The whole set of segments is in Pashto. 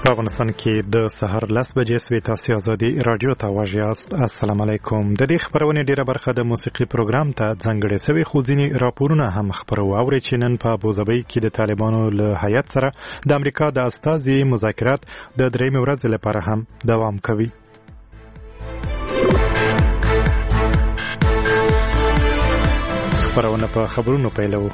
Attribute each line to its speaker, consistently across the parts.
Speaker 1: په افغانستان کې د سحر 10 بجې سوي تاسو ازادي رادیو ته واژیاست. السلام علیکم. د دې خبرونه ډیره برخه د موسیقي پروګرام ته ځانګړې سوي خو ځینی راپورونه هم خبرو اوري چې نن په ابوظبي کې د طالبانو له هیئت سره د امریکا د استازي مذاکرات د درېمې ورځې لپاره هم دوام کوي. خبرونه په خبرونو پیلو.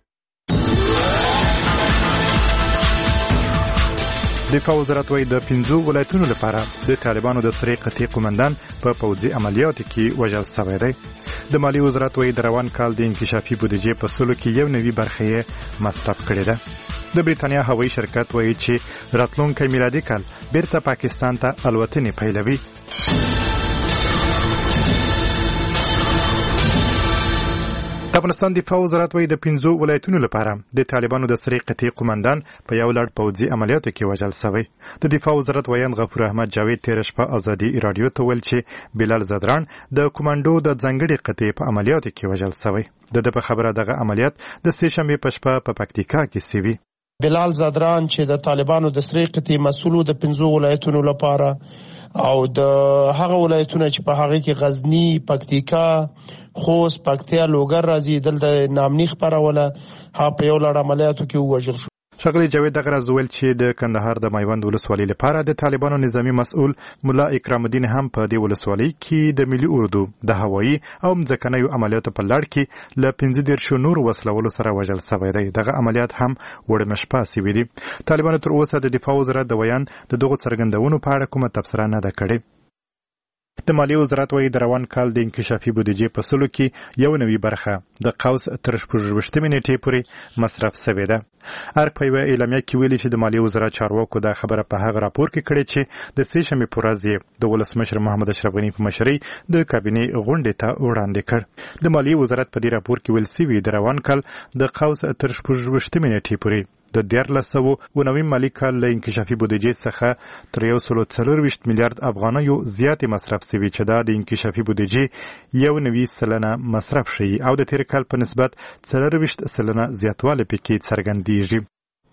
Speaker 1: دفاع وزارت وايي د 15 ولایتونو لپاره د طالبانو د سری قطعي قومندان په پوځي عملیاتو کې وژل شوی دی. د مالی وزارت وايي د روان کال د انکشافي بودیجې په سلو کې یو نوي برخه یې مصرف کړې ده. د بریتانیا هوایي شرکت وايي چې راتلونکي میلادي کال بیرته پاکستان ته الوتنې پیلوي. د افغانستان دفاع وزارت وايي د 15 ولایتونو لپاره د طالبانو د سری قطعي قومندان په یو لړ پوځي عملیاتو کې وژل شوی. د دفاع وزارت ویان غفور احمد جاوید تیر شپه ازادي رادیو ته ویل چې بلال زدران د کمانډو د ځنګړي قطعي په عملیاتو کې وژل شوی. د په خبره دغه عملیات د سه شنبه په شپه په پکتیکا کې سوي.
Speaker 2: بلال زدران چې د طالبانو د سری قطعي مسؤل د 15 ولایتونو لپاره او د هغه ولایتونو چې په هغه کې غزنی، پکتیکا، خوست، پکتیا، لوګر راځي دلته نامني خبروله ها په یو لړ عملیاتو کې وژل شو.
Speaker 1: ښاغلي جاوید دغه راز ویل چې د کندهار د میوند ولسوالۍ لپاره د طالبانو نظامی مسؤل مولا اکرام الدین هم په دې ولسوالۍ کې د ملي اردو د هوایي او ځمکنیو عملیاتو په لړ کې له 15 نورو وسلوالو سره وژل شوی دی. دغه عملیات هم وړمه شپه سوي دي. طالبانو تر اوسه د دفاع وزارت د ویان د دغو څرګندونو په اړه کومه تبصره نه ده کړې. د مالی وزارت وايي د روان کال د انکشافي بودیجې په سلو کې یو نوي برخه د قوس تر 28 نیټې پورې مصرف شوې ده. ارګ په یوه اعلامیه کې ویلي چې د مالی وزارت چارواکو دا خبره په هغه راپور کې کړې چې د سه شنبې په ورځ د ولسمشر محمد اشرف غني په مشرۍ د کابینې غونډې ته وړاندې کړ. د مالی وزارت په دې راپور کې ویل شوي د روان کال د قوس تر 28 نیټې پورې د 1409 مالی کال له انکشافي بودیجې څخه تر 140 میلیارډ افغانیو زیاتې مصرف شوي چې دا د انکشافي بودیجې 1.9% مصرف شي او د تیر کال په نسبت 40% زیاتوالی پکې څرګندېږي.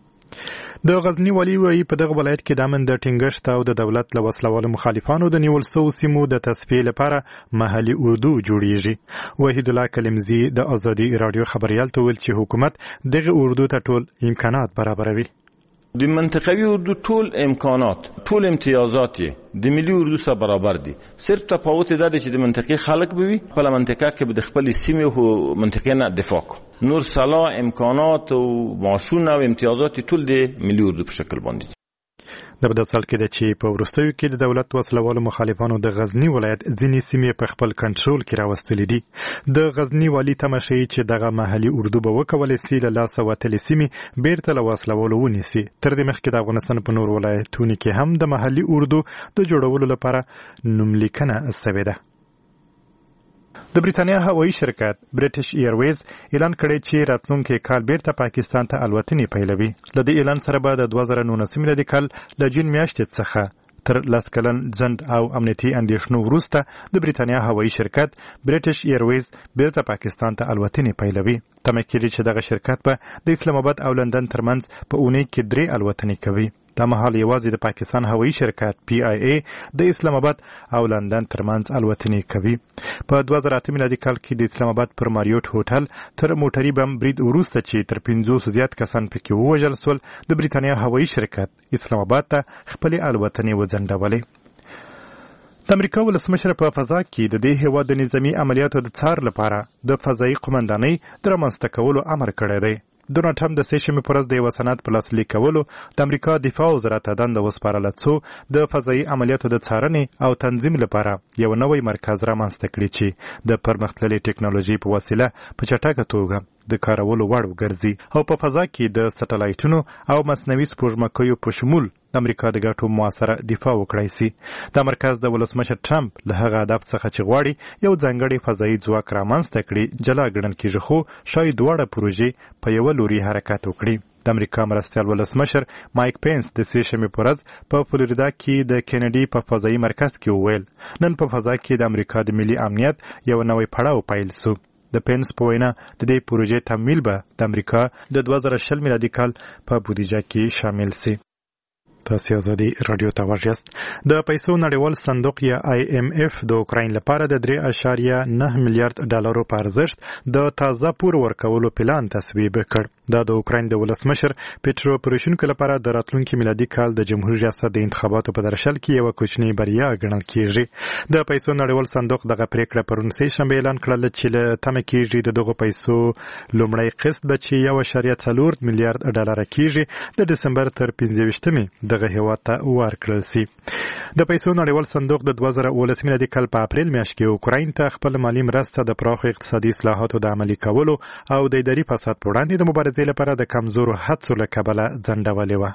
Speaker 1: د غزنی والی وايي په دغه ولایت کې د امن د ټینګښت او د دولت له وسلوالو مخالفانو د نیول شوو سیمو د تصفیې لپاره محلي اردو جوړیږي. وحید الله کلمزي د ازادي رادیو خبريال ته ویل چې حکومت دغه اردو ته ټول امکانات برابروي.
Speaker 3: د منطقوي اردو ټول امکانات، ټول امتیازات د ملي اردو سره برابر دي. صرف تفاوت دا دی چې د منطقي خلک به وي په منطقه کې به د خپل سیمې او منطقې نه دفاع کو. نور صلاح امکانات او معاشونه او امتیازات ټول د ملي اردو په شکل باندې.
Speaker 1: د بدسال کې د چې په ورستیو کې د دولت وسلوالو مخالفانو د غزنی ولایت ځینې سیمې په خپل کنټرول کې راوستلې دي. د غزنی والی تماشي چې دغه محلي اردو به وکولای شي له لاسه وتلې سیمې بیرته له وسلوالو ونیسي. تر دې مخکې د افغانستان په نور ولایتونو کې هم د محلي اردو د جوړولو لپاره نوملیکنه شوې ده. د بریتانیا هوایي شرکت برټش ایرویز اعلان کړی چې راتلونکي کال بیرته پاکستان ته الوتنې پیلوي. له دې اعلان سره به د 2019 میلادي کال له جون میاشتې څخه تر 10 کلن ځنډ او امنیتي اندېښنو وروسته د بریتانیا هوایي شرکت برټش ایرویز بیرته پاکستان ته الوتنې پیلوي. تمه کېږي چې دغه شرکت به د اسلام آباد او لندن ترمنځ په اونۍ کې 3 الوتنې کوي. دا مهال یوازې د پاکستان هوایي شرکت PIA د اسلام آباد او لندن ترمنځ الوتنې کوي. په 2008 میلادي کال کې د اسلام آباد پر ماریوټ هوټل تر موټري بم برید وروسته چې تر 500 زیات کسان پکې ووژل شول، د بریتانیا هوایي شرکت اسلام آباد ته خپلې الوتنې وځنډولې. د امریکا ولسمشر په فضا کې د دې هیواد د نظامي عملیاتو د څار لپاره د فضایي قومندانۍ د رامنځته کولو امر کړی دی. ډونالډ ټرمپ د سه شنبې په ورځ د یوه سند په لاسلیک کولو د امریکا دفاع وزارت ته دنده وسپارله څو د فضایي عملیاتو د څارنې او تنظیم لپاره یو نوی مرکز رامنځته کړي چې د پرمختللې ټکنالوژي په وسیله په چټکه توګه د کارولو وړ وګرځي او په فضا کې د سټلایټونو او مصنوعي سپوږمکیو په شمول د امریکا د ګټو موثره دفاع وکړای شي. دا مرکز د ولسمشر ټرمپ له هغه هدف څخه چې غواړي یو ځانګړی فضایي ځواک رامنځته کړي جلا ګڼل کېږي، خو شاید دواړه پروژې په یوه لوري حرکت وکړي. د امریکا مرستیال ولسمشر مایک پینس د سه شنبې په ورځ په فلوریدا کې د کینیډي په فضایي مرکز کې وویل نن په فضا کې د امریکا د ملي امنیت یو نوی پړاو پیل شو. د پینس په وینا د دې پروژې تمویل به د امریکا د 2020 میلادي کال په بودیجه کې شامل شي. تاسو ازادي رادیو ته ورجست د پیسو نړیوال صندوق یا IMF د اوکراین لپاره د 3.9 میلیارډ ډالرو په ارزښت د تازه پور ورکولو پلان تصویب کړ. دا د اوکراین د ولسمشر پیټرو پوروشینکو لپاره د راتلونکي میلادي کال د جمهوریت ریاست د انتخاباتو په درشل کې یو کوچنی بریا ګڼل کیږي. د پیسو نړیوال صندوق دغه پریکړه پرون سه شنبه اعلان کړل چې له تمه کیږي دغه پیسو لومړی قسط به چې 1.4 میلیارډ ډالر کیږي د دسمبر تر 15 دغه هیواد ته ورکړل شي. د پیسو نړیوال صندوق د 2019 میلادي کال په اپریل میاشت کې اوکراین ته خپل مالی مرسته د پراخ اقتصادي اصلاحاتو د عملي کولو او د اداري فساد په وړاندې د مبارزې لپاره د کمزورو هڅو له کبله ځنډولې وه.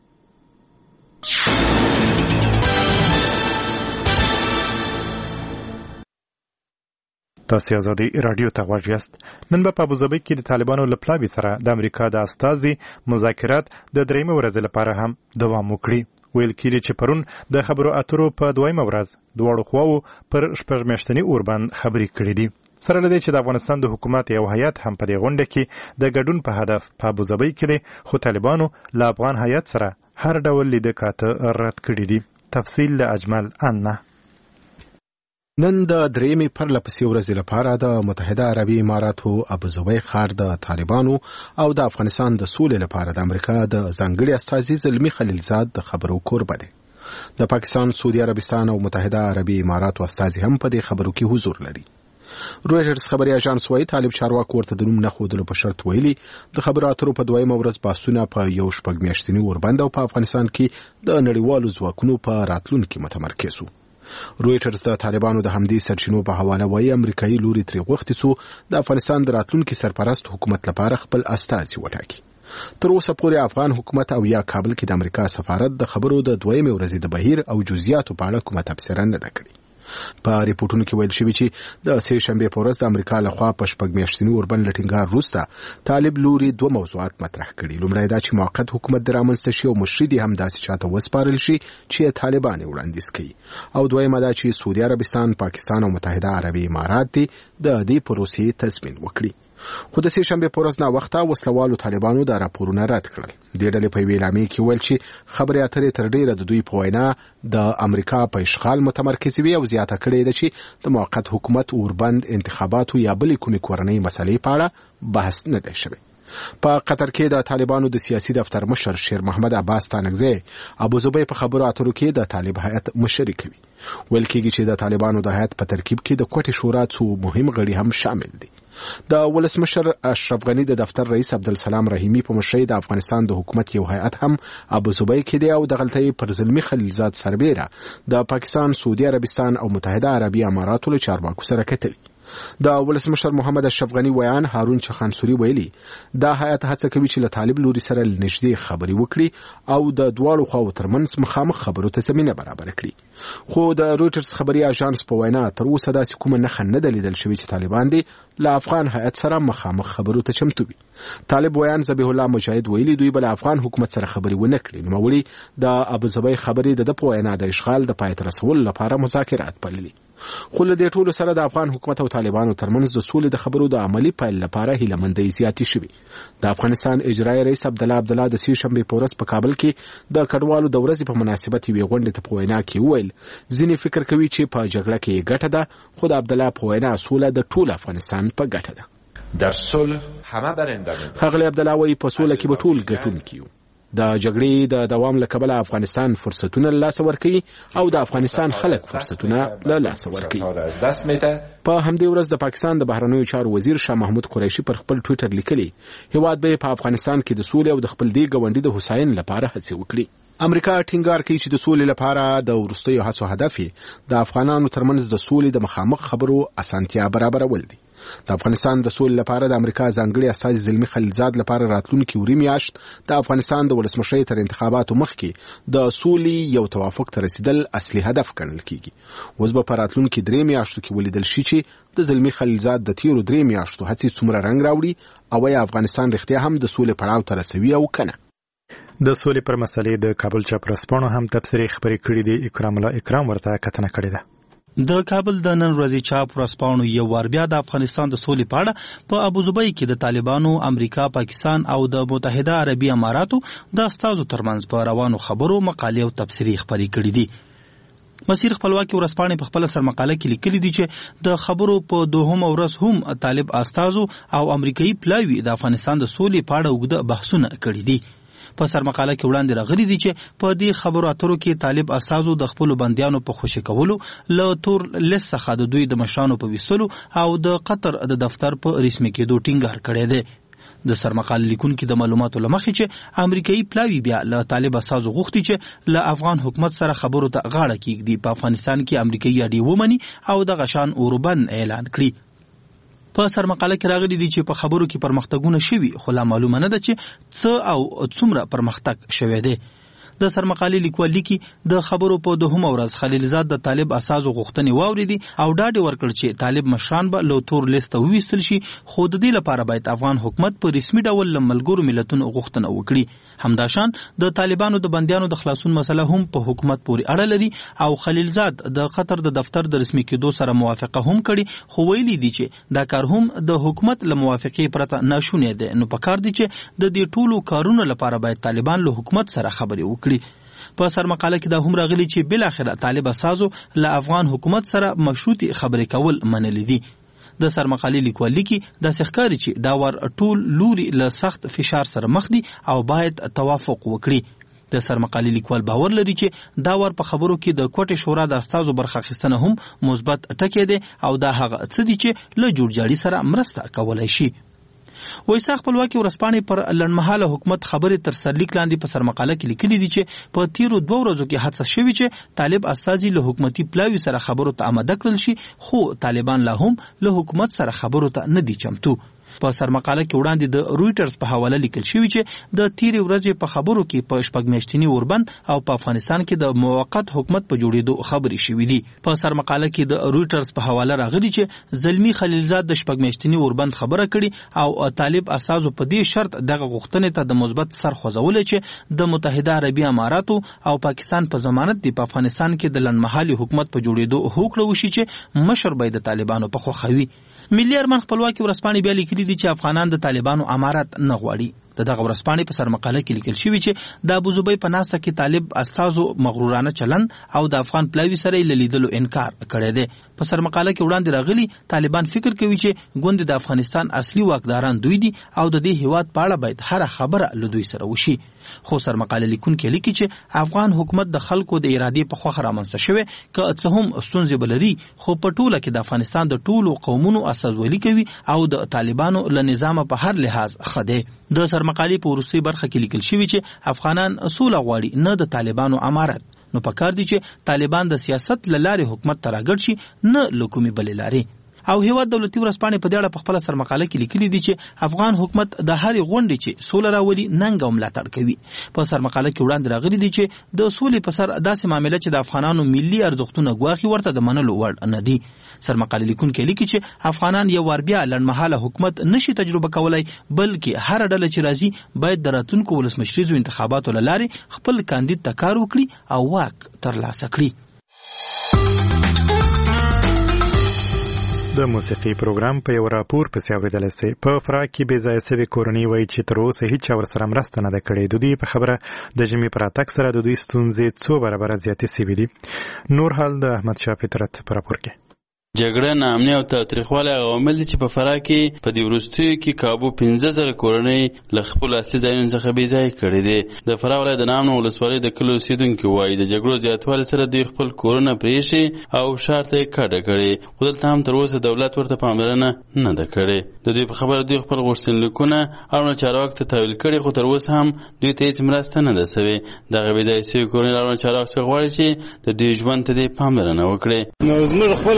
Speaker 1: تاسو ازادي رادیو ته غوږ یاست. نن په ابوظبي کې د طالبانو له پلاوي سره د امریکا د استازي مذاکرات د درېیمې ورځې لپاره هم دوام وکړي. ویل کېږي چې پرون د خبرو اترو په دویمه ورځ دواړو خواوو پر شپږ میاشتني اور باندې خبرې کړې دي. سره له دې چې د افغانستان د حکومت یو هیئت هم په دې غونډه کې د ګډون په هدف په ابوظبي کې دی، خو طالبانو له افغان هیئت سره هر ډول لیدکاته رد کړي دي. تفصیل له اجمل انه.
Speaker 4: نن د درېیمې پرلپسې ورځې لپاره د متحده عربي اماراتو ابوظبي ښار د طالبانو او د افغانستان د سولې لپاره د امریکا د ځانګړي استازي زلمي خلیلزاد د خبرو کوربه دی. د پاکستان، سعودي عربستان او متحده عربي اماراتو استازي هم په دې خبرو کې حضور لري. رویټرز خبري اژانس وايي طالب چارواکو ورته د نوم نه ښودلو په شرط ویلي د خبرو اترو په دویمه ورځ بحثونه په یو شپږ میاشتني اوربند او په افغانستان کې د نړیوالو ځواکونو په راتلونکي متمرکز وو. رویټرز د طالبانو د همدې سرچینو په حواله وايي امریکایي لوري ترې غوښتي څو د افغانستان د راتلونکي سرپرست حکومت لپاره خپل استازي وټاکي. تر اوسه پورې افغان حکومت او یا کابل کې د امریکا سفارت د خبرو د دویمې ورځې د بهیر او جزئیاتو په اړه کومه تبصره نه ده کړې. په ریپورتونو کې ویل شوی چې د سه شنبه په ورځ د امریکا لخوا په شپږ میاشتني اوربند لټینګار وروسته طالب لوري دوه موضوعات مطرح کړي. لومړی دا چې موقت حکومت د رامنځته شي او مشري هم داسې چاته وسپارل شي چې طالبان وړاندیز کوي، او دویمه دا چې سعودي عربستان، پاکستان او متحده عربي امارات د دې پروسې تضمین وکړي. خو د سه شنبه په ورځ نا وخته وسلوالو طالبانو دا راپورونه رد کړل. د ډلې په ویلامې کې ویل چې خبرې اترې تر ډیره د دوی په وینا د امریکا په اشغال متمرکز وي او زیاته کړې ده چې د موقت حکومت اوربند انتخاباتو یا بلې کومې کورنۍ مسلې په اړه بحث نه دی شوی. په قطر کې د طالبانو د سیاسي دفتر مشر شیر محمد عباس تانکزی ابوظبي په خبرو اترو کې د طالب هیئت مشري کوي. ویل کېږي چې د طالبانو د هیئت په ترکیب کې د کوټې شورا څو مهم غړي هم شامل دي. د ولسمشر اشرف غنی د دفتر رئیس عبدالسلام رحیمی په مشرۍ د افغانستان د حکومت یو هیئت هم ابوظبي کې دی او د غلطۍ پر زلمي خلیلزاد سربیره د پاکستان، سعودي عربستان او متحده عربي اماراتو له چارواکو سره کتلي. د ولسمشر محمد اشرف غنی ویان هارون چخانسوري ویلي دا هیئت هڅه کوي چې له طالب لوري سره نږدې خبرې وکړي او د دواړو خواو ترمنځ مخامخ خبرو ته زمینه برابر کړي. خو د رویټرز خبري اژانس په وینا تر اوسه داسې کومه نښه نه ده لیدل شوې چې طالبان دي له افغان هیئت سره مخامخ خبرو ته چمتو وي. طالب ویان ذبیح الله مجاهد ویلي دوی بل افغان حکومت سره خبرې ونه کړي، نوموړي د ابوظبي خبرې د په وینا د اشغال د پای ته رسولو لپاره مذاکرات پیلوي. خو له دې ټولو سره د افغان حکومت او طالبانو ترمنځ د سولې د خبرو د عملی پیل لپاره هیلهمندۍ زیاتې شوې. د افغانستان اجرایي رئیس عبدالله د سه شنبې په ورځ په کابل کې د کډوالو د ورځې په مناسبت یوې غونډې ته په وینا کې وویل ځینې فکر کوي چې په جګړه کې ګټه ده، خو د عبدالله په وینا سوله د ټول افغانستان په ګټه ده.
Speaker 5: در صلح همه برنده.
Speaker 4: ښاغلی عبدالله وایي په سوله کې به ټول ګټونکي یو. د جګړې د دوام له کبله افغانستان فرصتونه له لاسه ورکوي او د افغانستان خلک فرصتونه له لاسه ورکوي. په همدې ورځ د پاکستان د بهرنیو چارو وزیر شاه محمود قریشي پر خپل ټویټر لیکلي هیواد به په افغانستان کې د سولې او د خپل دې ګاونډي د هوساینې لپاره هڅې وکړي. امریکا ټینګار کوي چې د سولې لپاره د وروستیو هڅو هدف د افغانانو ترمنځ د سولې د مخامخ خبرو اسانتیا برابرول دي. د افغانستان د سولې لپاره د امریکا ځانګړي استازي زلمي خلیلزاد لپاره راتلونکي وري میاشت د افغانستان د ولسمشرۍ تر انتخاباتو مخکې د سولې یو توافق ته رسیدل اصلي هدف ګڼل کیږي. اوس به په راتلونکي 3 میاشتو کې ولیدل شي چې د زلمي خلیلزاد د تیرو 3 میاشتو هڅې څومره رنګ راوړي او یا افغانستان رښتیا هم د سولې پړاو ته رسوي او کنه.
Speaker 1: د سولې پر مسلې د کابل چاپرسپانو هم تبصرې خبرې کړې دي. اکرام الله اکرام ورته کتنه کړې ده.
Speaker 6: د کابل د نن ورځې چاپ ورځپاڼو یو وار بیا د افغانستان د سولې په اړه په ابوظبي کې د طالبانو، امریکا، پاکستان او د متحده عربي اماراتو د استازو ترمنځ په روانو خبرو مقالې او تبصرې خپرې کړې دي. مسیر خپلواکي ورځپاڼې په خپل سرمقاله کې لیکلي دي چې د خبرو په دوهم ورځ هم طالب استازو او امریکایي پلاوي د افغانستان د سولې په اړه اوږده بحثونه کړي دي. په سرمقاله کې وړاندې راغلي دي چې په دې خبرو اترو کې طالب استازو د خپل بنديانو په خوشي کولو، له تور لیست څخه د دوی د مشرانو په ویستلو او د قطر د دفتر په رسمي کېدو ټینګار کړی دی. د سرمقاله لیکونکو د معلوماتو لمخې چې امریکایي پلاوي بیا له طالب استازو غوښتي چې له افغان حکومت سره خبرو ته غاړه کېږدي، په افغانستان کې امریکایي اډې ومني او د غشان اوربند اعلان کړي. په سرمقاله کې راغلي دي چې په خبرو کې پرمختګونه شوي، خو لا معلومه نه ده چې څه او څومره پرمختګ شوی دی. د سرمقالې لیکوال لیکي د خبرو په دوهمه ورځ خلیلزاد د طالب اساسو غوښتنې واوریدي او ډاډ ورکړ چې طالب مشران به له تور لیست وویستل شي، خو د دې لپاره باید افغان حکومت په رسمي ډول له ملګرو ملتونو غوښتنه وکړي. همداشان د طالبانو د بندیانو د خلاصون مسله هم په حکومت پورې اړه لري او خلیلزاد د قطر د دفتر د رسمي کېدو سره موافقه هم کړي، خو ویلي دي چې دا کار هم د حکومت له موافقې پرته ناشونی دی. نو پکار دي چې د دې ټولو کارونو لپاره باید طالبان له حکومت سره خبرې وکړي. په سرمقاله کې دا هم راغلي چې بل اخره طالب اساسو له افغان حکومت سره مشروطي خبرې کول منلي دي. د سرمقالې لیکوال لیکي دا ښکاري چې دا ور ټول لوري له سخت فشار سره مخ دي او باید توافق وکړي. د سرمقالې لیکوال باور لري چې دا ور په خبرو کې د کوټې شورا د استازو برخه اخیستنه هم مثبت ټکی دی او دا هغه څه دي چې له جوړجاړي سره مرسته کولای شي. وایسا خپلواکي ورځپاڼې پر لنډمهاله حکومت خبرې تر سرلیک لاندې په سرمقاله کې لیکلي دي چې په تیرو 2 ورځو کې هڅه شوې چې طالب استازي له حکومتي پلاوي سره خبرو ته آماده کړل شي، خو طالبان لا هم له حکومت سره خبرو ته نه دي چمتو. په سرمقاله کې وړاندې د رويټرز په حواله لیکل شوی چې د تیرې ورځې په خبرو کې په شپږ میاشتنی اوربند او په افغانستان کې د موقت حکومت په جوړېدو خبرې شوې دي. په سرمقاله کې د رويټرز په حواله راغلي چې زلمی خلیلزاد د شپږ میاشتنی اوربند خبره کړي او طالب اساسو په دې شرط دغه غوښتنې ته د مثبت سر خوځول چې د متحده عربي اماراتو او پاکستان په ضمانت دی په افغانستان کې د لنډمهالي حکومت په جوړېدو هوکړه وشي چې مشر به د طالبانو په خوښوي. ملي ارمان خپلواکي ورځپاڼې بیا لیکلي دي چې افغانان د طالبانو امارات نه غواړي. دغه ورځپاڼې په سرمقاله کې لیکل شوی چې د ابوظبي په ناسته کې طالب استازو مغرورانه چلند او د افغان پلاوي سره لیدلو انکار کړی دی. په سرمقاله کې وړاندې راغلي طالبان فکر کوي چې ګوند د افغانستان اصلي واکداران دوی دي او د دې هیواد په اړه باید هر خبره له دوی سره وشي. خو سرمقاله لیکونکي لیکي چې افغان حکومت د خلکو د ارادې په خوخه رامنځته شوی که څه هم ستونزې بلري، خو په ټوله کې د افغانستان د ټولو قومونو استازولي کوي او د طالبانو له نظام په هر لحاظ خده. د سرمقالې په وروستۍ برخه کې لیکل شوی چې افغانان سوله غواړي، نه د طالبانو امارت. نو پکار دي چې طالبان د سیاست له لارې حکومت ته راګړ شي، نه له کومې بلې لارې. او هیواد دولتي ورځپاڼې په دې اړه په خپل سرمقاله کې لیکلي دي چې افغان حکومت د هرې غونډې چې سوله راولي ننګ او ملاتړ کوي. په سرمقاله کې وړاندې راغلي دي چې د سولې په سر داسې معامله چې د افغانانو ملي ارزښتونه ګواښي ورته د منلو وړ نه دي. سرمقاله لیکونکي لیکي چې افغانان یو ور بیا لنډمهاله حکومت نشي تجربه کولای، بلکې هر ډله چې راځي باید د راتلونکو ولسمشریزو انتخاباتو له لارې خپل کاندید ته کار وکړي او واک ترلاسه کړي.
Speaker 1: د موسیقي پروګرام په یو راپور پسې اورېدلی سئ. په فراه کې بې ځایه سوې کورنۍ وایي چې تر اوسه هیچا ورسره مرسته نه ده کړې. د دوی په خبره د ژمي په راتګ سره د دوی ستونزې څو برابره زیاتې سوي دي. نور حال د احمدشاه فطرت په راپور کې.
Speaker 7: جګړه، ناامني او تاوتریخوالی عوامل دي چې په فراه کې په دې وروستیو کې کابو 15,000 کورنۍ له خپلو اصلي ځایونو څخه بې ځایه کړي دي. د فراه ولایت د نامنو ولسوالۍ د کلیو اوسېدونکي وایي د جګړو زیاتوالي سره دوی خپل کورونه پرېښي او ښار ته یې کډه کړې، خو دلته هم تر اوسه دولت ورته پاملرنه نه ده کړې. د دوی په خبره دوی خپل غوښتنلیکونه اړوند چارواکو ته تحویل کړي، خو تر اوسه هم دوی ته هېڅ مرسته نه ده سوې. دغه بې ځایه سوي کورنۍ اړوند چارواکو څخه غواړي چې د دوی ژوند ته دې پاملرنه وکړي.
Speaker 8: نو زموږ خپله دستور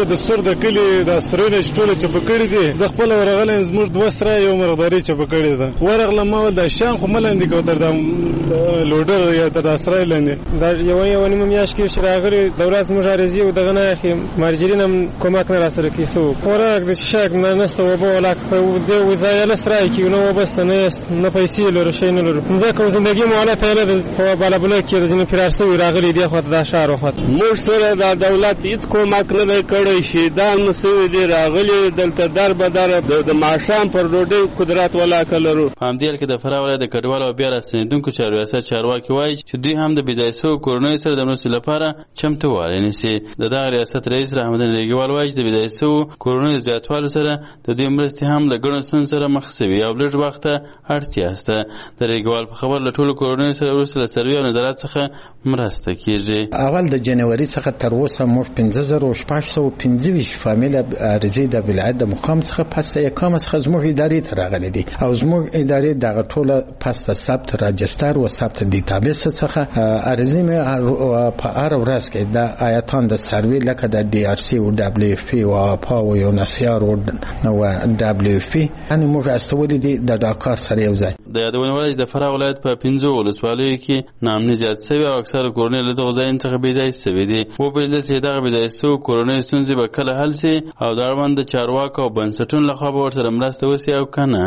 Speaker 8: د کلی د سرونه ټوله چپ کړی دي. زه خپل ورغلم زموږ دوه سره یو مرغداري چپ کړی ده. ورغلم ما د شان خو ملندې کو تر د لوډر یا تر اسرائیل لاندې دا یو نیم میاش کې شراغلي دولت مجارزي او دغه نه اخی مارجرین هم کومک نه راسره کیسو خوراک د شک نه نسته وبو لاک په دې وځای له سرای کې نو وبست نه پیسې لرو شي نه لرو ځکه زندگی مواله ته له په بالابل کې د جن فرارسو راغلي دی خو دا شهر وخت موږ سره د دولت هیڅ کومک نه کړی شي دا مسوي دی راغلي دلته در بدر د ماشام پر روډي قدرت ولا کلرو
Speaker 7: هم دې کې د فراوله د کډوال او بیا رسیدونکو چارواکي وایي چې دوی هم د بيځایسو کورونو سره د مرستې لپاره چمتووالی نیسي. د دغه ریاست رئیس رحمت الله ریګوال وایي چې د بيځایسو کورونو زیاتوالي سره د دوی مرستې هم له ګڼو ستونزو سره مخ شوي او لږ وخت ته اړتیا شته. د ریګوال په خبر له ټولو کورونو سره وروسته له سروې او نظارت څخه مرسته کیږي.
Speaker 9: اول د جنوري څخه تر اوسه موږ 15615 فامیل عارضي د ولایت د مقام څخه پس اقامت څخه زموږ ادارې ته راغلي دي او زموږ ادارې دغه ټوله پس د ثبت راجستر او ثبت ډیټابیس څخه عارضي مې په هر ورځ کې د آیتان د سروې لکه د ډي ار سي او دبليو اف پی او پاو یو نسيار او دبليو اف پی ان موږ استولې دي د ډاکار سره یو ځای.
Speaker 7: د یادونه ولایت د فراه ولایت په 15 ولسوالیو کې نامني زیات شوی او اکثر کورنۍ له دغه ځای څخه بيځای شوي دي. و په دې چې دغه بيځای سو کورنۍ ستونزې به کله حل شي او د اړوند چارواکو او بنسټونو لخوا به ورسره مرسته وشي او کنه.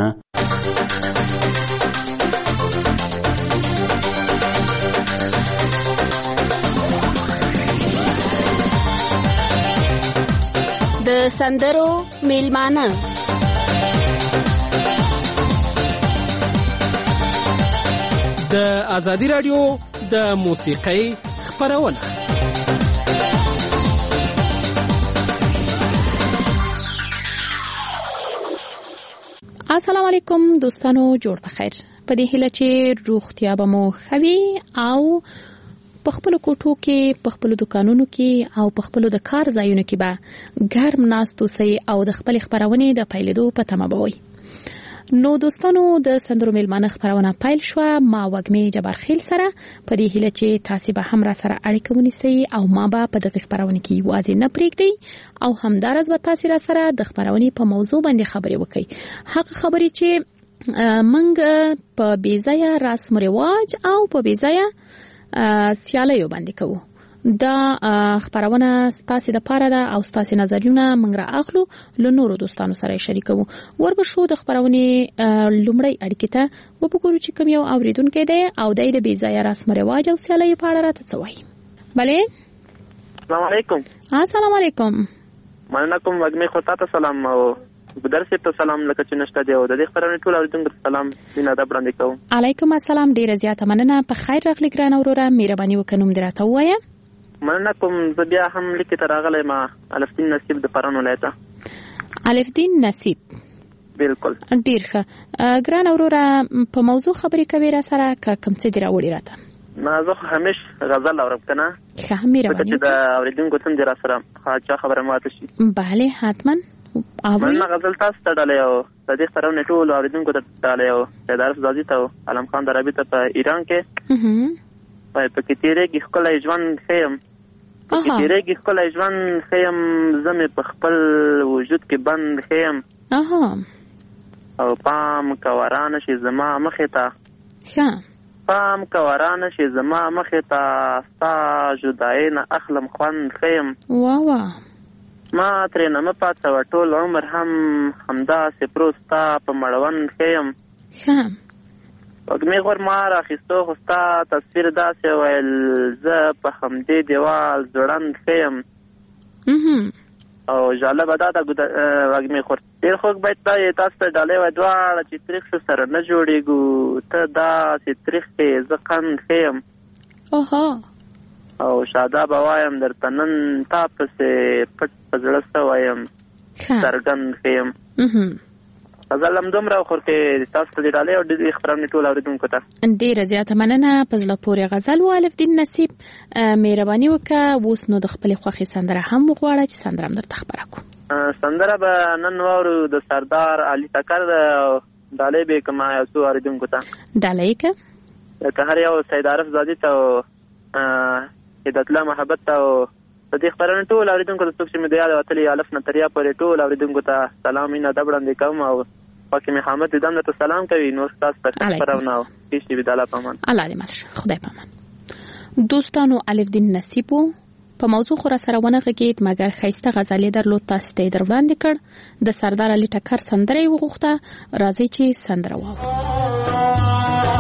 Speaker 10: د سندرو میلمانه
Speaker 11: د ازادي رادیو د موسیقۍ خبرونه.
Speaker 12: السلام علیکم دوستانو، جوړ بخیر. په دې هیله چې روغتیا به مو ښه وي او په خپلو کوټو کې، په خپلو دکانونو کې او په خپلو د کار ځایونو کې به ګرم ناست اوسئ او د خپلې خپرونې د پیلېدو په تمه به وئ. نو دوستانو، د سندرو میلمانه خبرونه پیل شوه. ما وږمې جبارخیل سره په دې هیله چې تاسې به هم را سره اړیکه ونیسئ او ما به په دغه خبرونه کې یوازې نه پرېږدئ او همداراز به تاسې را سره د خبرونې په موضوع باندې خبرې وکړئ. هغه خبرې چې موږ په بېځایه رسم رواج او په بېځایه سیالیو باندې کوو. دا خبرونه ستاسو د پاره ده او ستاسو نظریونه موږ را اخلو، له نورو دوستانو سره شریکو. وربشو د خبرونه لومړی اړیکه ته وګورو چې کوم یو اوریدونکو دی او د بېځایه رسم رواج او سیالیو په اړه راته څه وایي. بله،
Speaker 13: السلام علیکم.
Speaker 12: السلام علیکم.
Speaker 13: مننه کوم وږمې خو تاسو سلام او بدرسه ته سلام لکه چې نشته دی او د دې خبرونه ټول اوریدونکو ته سلام دینه دا وړاندې کوم.
Speaker 12: علیکم السلام. ډیره زیاته مننه. په خیر راغلی ګران اوروره، مهرباني وکړم دراته وایا.
Speaker 13: مننه کوم. زه بیا هم لیکه ته راغلی ما الفدین نصیب د پران ولایت.
Speaker 12: الفدین نصیب،
Speaker 13: بالکل
Speaker 12: ډیر ښه. ګران اوروره، په موضوع خبرې کوي را سره کوم څه دی راوړي راته؟
Speaker 13: ما زه همیش غزل اورم کنه.
Speaker 12: ښه، مهرباني
Speaker 13: چې د اوریدونکو څنګه را سره ښه خبره ماته شي.
Speaker 12: bale حتما.
Speaker 13: مننه غزل تاسو ته ډالې او د دې خبرونه ټول اوریدونکو ته ډالې او د عارف زادي ته علم خان درابي ته په ایران کې په کې تیرېږي ښکلی ژوند خیم. په کې تیرېږي ښکلی ژوند خیم، زمې په خپل وجود کې بند خیم او پام کوارانه شي زما مخې ته. پام کوارانه شي زما مخې ته، ستا جدایي نه اخلم خوند خیم.
Speaker 12: واه
Speaker 13: ما ترې نه مه پاڅوه ټول عمر هم همداسې پروت ستا په مړوند خیم. وږمې غور ما راخیستو خو ستا تصویر داسې ویل زه په همدې دیوال ځوړند خیم. او جالبه دا ده وږمې خور ډېر خوږ بیت دا یې تاسو ته ډالۍ وای دواړه چې تریخ شو سره نه جوړېږو، ته داسې تریخ کې زه قند خیم. او شاداب وایم درته نن تا پسې پټ په زړه څه وایم څرګند خیم. غزل هم دومره خور کې تاسو ته ډالۍ او ډېرې خبرونه ټول اوریدونکو ته
Speaker 12: ډېره زیاته مننه. په زړه پورې غزل و الفدین نصیب، مهرباني وکړه. اوس نو د خپلې خوښې سندره هم وغواړه چې سندره هم درته خبره کړو.
Speaker 13: سندره به نن واورو د سردار علي ټکر او ډالۍ به کوم یو څو اوریدونکو ته
Speaker 12: ډالۍ که
Speaker 13: هر یو سید عارف زادي ته هدایت الله محبت ته د دې خبرونه ټول اوریدونکو ته څوک چې مې د یاد وتلي الف نه تر یا پورې ټول اوریدونکو ته سلام مینا د وړاندې کوم او پاکي محمد دم ته سلام کوي. نو تاسو ته خبرونه هیڅ دې د الله پامان
Speaker 12: الله دې مر خدای پامان. دوستانو الف دین نصیبو په موضوع خورا سره ونغږید مګر خیسته غزلې درلود تاسو ته در وړاندې کړ. د سردار علي ټکر سندره وغوښته راځي چې سندره واو.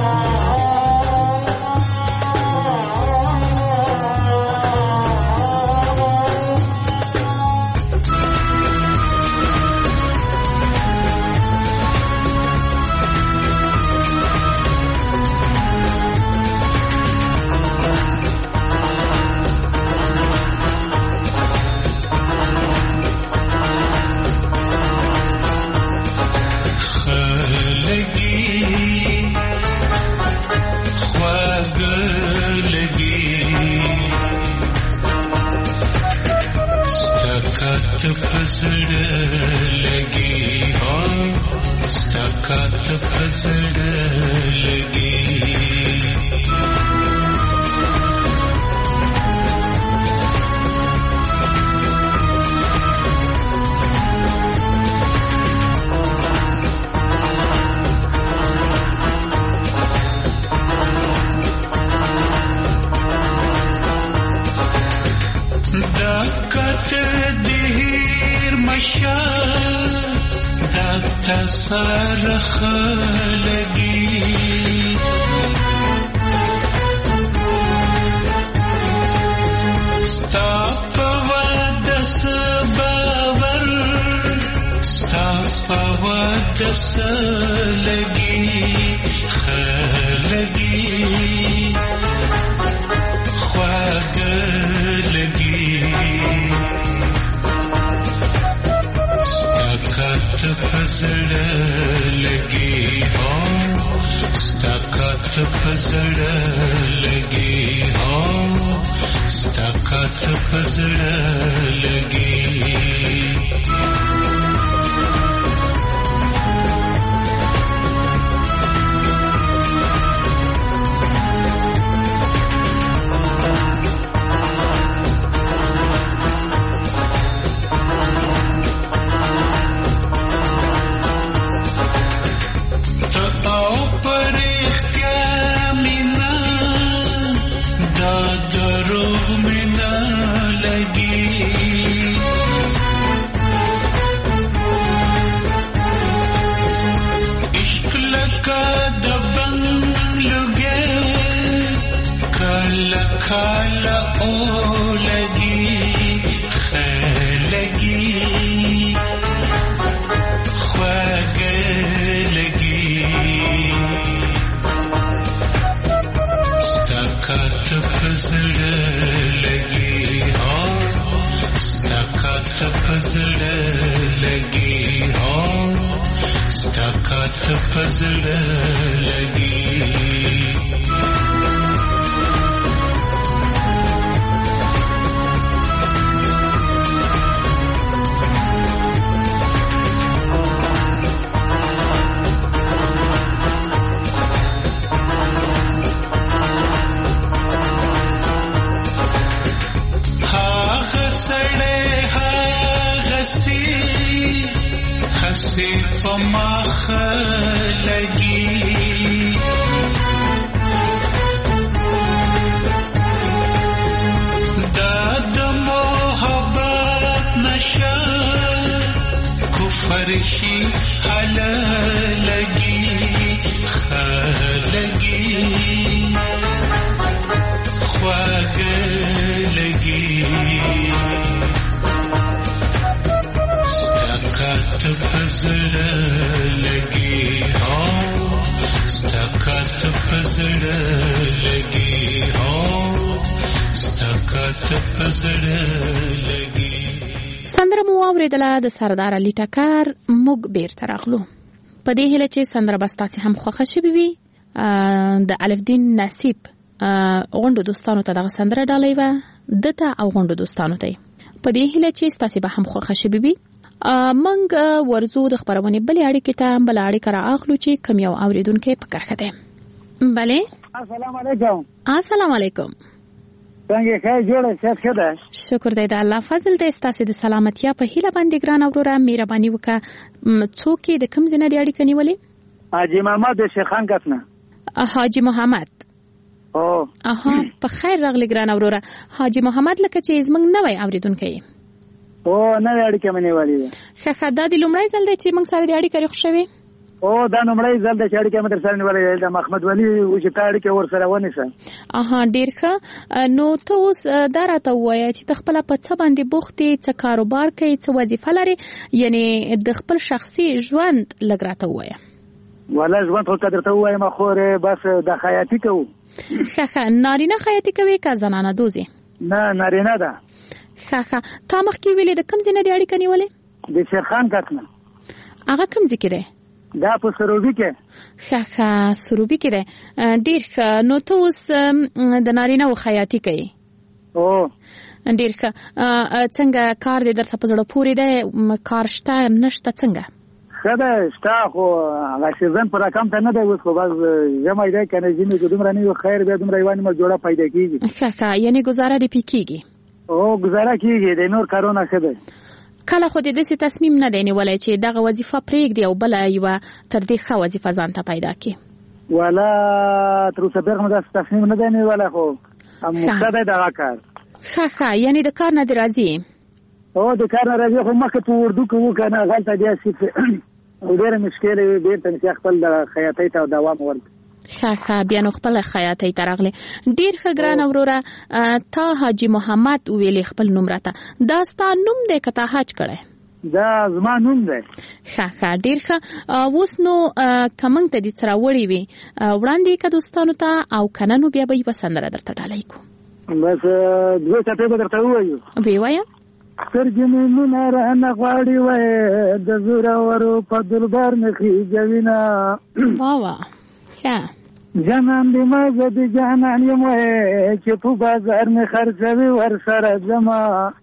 Speaker 12: سندره مو اوریدله د سردار علي ټکر موږ بیرته راغلو. په دې هیله چې سندره به ستاسې هم خوښه شوې وي. د الف دین نصیب غونډو دوستانو ته دغه سندره ډالۍ وه دته او غونډو دوستانو ته په دې هیله چې ستاسې به هم خوښه شوې وي. موږ ورځو د خپرونې بلې اړیکې ته بله اړیکه رااخلو چې کوم یو اوریدونکی په کرښه دی. بله
Speaker 14: السلام علیکم.
Speaker 12: السلام علیکم.
Speaker 14: څنګه ښه جوړه ښه ده.
Speaker 12: شکر دی د الله فضل دی. ستاسو د سلامتیا په هیله باندې ګران اوروره مهرباني وکړه. څوک د کوم ځای نه د اړیکه نیولې؟
Speaker 14: حاجی محمد د شیخان کتنه.
Speaker 12: حاجی محمد اها په خیر راغلی ګران اوروره. حاجی محمد لکه چې زمنګ نوې اوریدونکو
Speaker 14: نوې اړیکه مې نیولې.
Speaker 12: ښه دا د لومړی ځل دی چې موږ سره د اړیکه لري خوشوي؟
Speaker 14: دا لومړی ځل دی چې اړیکه مې در سره نیولې. د محمد ولی و چې تا اړیکه ور سره ونیسه.
Speaker 12: ډېر ښه. نو ته اوس دا راته ووایه چې ته خپله په څه باندې بوخت یې، څه کاروبار کوې، څه وظیفه لرې، یعنې د خپل شخصي ژوند لږ راته ووایه.
Speaker 14: والا ژوند خو که درته ووایم خورې بس د خیاطي کوو.
Speaker 12: ښه نارینه خیاطي کوې که زنانه دوزې؟
Speaker 14: نه نارینه ده.
Speaker 12: ښه تا مخکې ویلې د کوم ځای نه د اړیکه نیولې؟
Speaker 14: د شیرخان کټنه.
Speaker 12: هغه کوم ځای کې دی؟
Speaker 14: دا په سروبي کې.
Speaker 12: ښه سروبي کې دی. ډېر ښه. نو ته اوس د نارینه و خیاطي کوې؟ ډېر ښه. څنګه کار دی درته په زړه پورې دی؟ کار شته نشته څنګه؟
Speaker 14: ښه ده شته خو هغه سیزن په رقم ته نه دی اوس خو بس ژمی دی که نه ژمي کې دومره نه وي خیر بیا دومره یوه نیمه جوړه پیدا کېږي.
Speaker 12: ښه یعنې ګزاره دې پې کېږي؟
Speaker 14: ګزاره کېږي د نور کارونه ښه دی.
Speaker 12: کله خو دې داسې تصمیم نه دی نیولی چې دغه وظیفه پرېږدي او بله یوه تر دې ښه وظیفه ځان ته پیدا کړي؟
Speaker 14: والا تر اوسه بېرته مې داسې تصمیم نه دی نیولی خو ښه دی دغه کار.
Speaker 12: ښه یعنې د کار نه دې راځي؟
Speaker 14: د کار نه راځي خو مخکې په اردو کې وو که نه هلته بیا ډېره مشکله وي بېرته مې خپل د خیاطۍ ته دوام ورکړ.
Speaker 12: ښه بیا نو خپل خیاطۍ ته راغلی. ډېر ښه ګرانه وروره. تا حاجي محمد ویلې خپل نوم راته. دا ستا نوم دی که تا حج کړی؟
Speaker 14: دا زما نوم دی.
Speaker 12: ښه ډېر ښه. اوس نو که موږ ته دې څه راوړې وي وړاندې که دوستانو ته او که نه نو بیا به یوه سندره درته ډالۍ کړو.
Speaker 14: بس دوه څپې به درته ووایو.
Speaker 12: ویې وایه.
Speaker 14: سترګې مې مینه رانه غواړي وایې د زورورو په دربار مې خېجوینه.
Speaker 12: واه ښه.
Speaker 14: جانان دې ما زه د جانان یم وایې چې په بازار مې خرڅوي ورسره ځمه.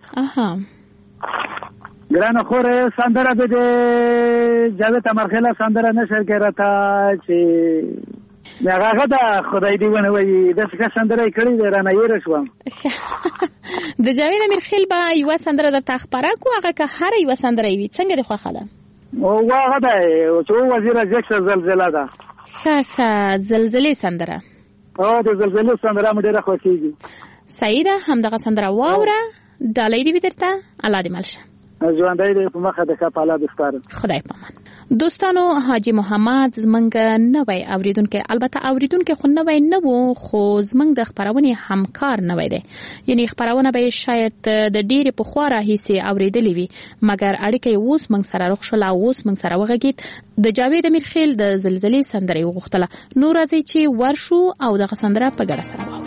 Speaker 14: ګرانه خوره سندره به د جاوید امرخیله سندره نشر کې راته چې هغه ده خدای دې ونه وایي داسې ښه سندره یې کړې ده رانه هېره شوم.
Speaker 12: د جاوید امیرخیل به یوه سندره درته خپره کړو. هغه که هره یوه سندره یې وي څنګه دې خوښه ده؟
Speaker 14: هغه ده چې وزیره جکسه زلزله ده.
Speaker 12: ښه زلزلې سندره.
Speaker 14: د زلزلې سندره مې ډېره خوښېږي.
Speaker 12: صحیح ده همدغه سندره واوره. ډالۍ دې وي درته. الله دې مل شه.
Speaker 14: ژوندی دی په مخه د ښه په الله دې سپارم.
Speaker 12: خدای پامان. دوستانو حاجي محمد زمونږ نوی اوریدونکی، البته اوریدونکی خو نوی نه و خو زمونږ د خپرونې همکار نوی دی. یعنی خپرونه به شاید د ډېرې پخوا راهیسې اوریدلې وي مګر اړیکه یې اوس موږ سره روغ شوله او اوس موږ سره وغږېد. د جاوید امیرخیل د زلزلې سندره یې وغوښتله. نو راځئ چې ورشو او دغه سندره په ګډه سره واورو.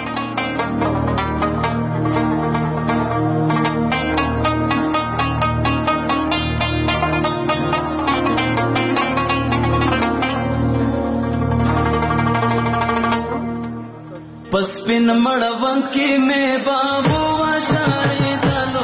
Speaker 15: پس پن مړوند کې مې بابو وځای دلو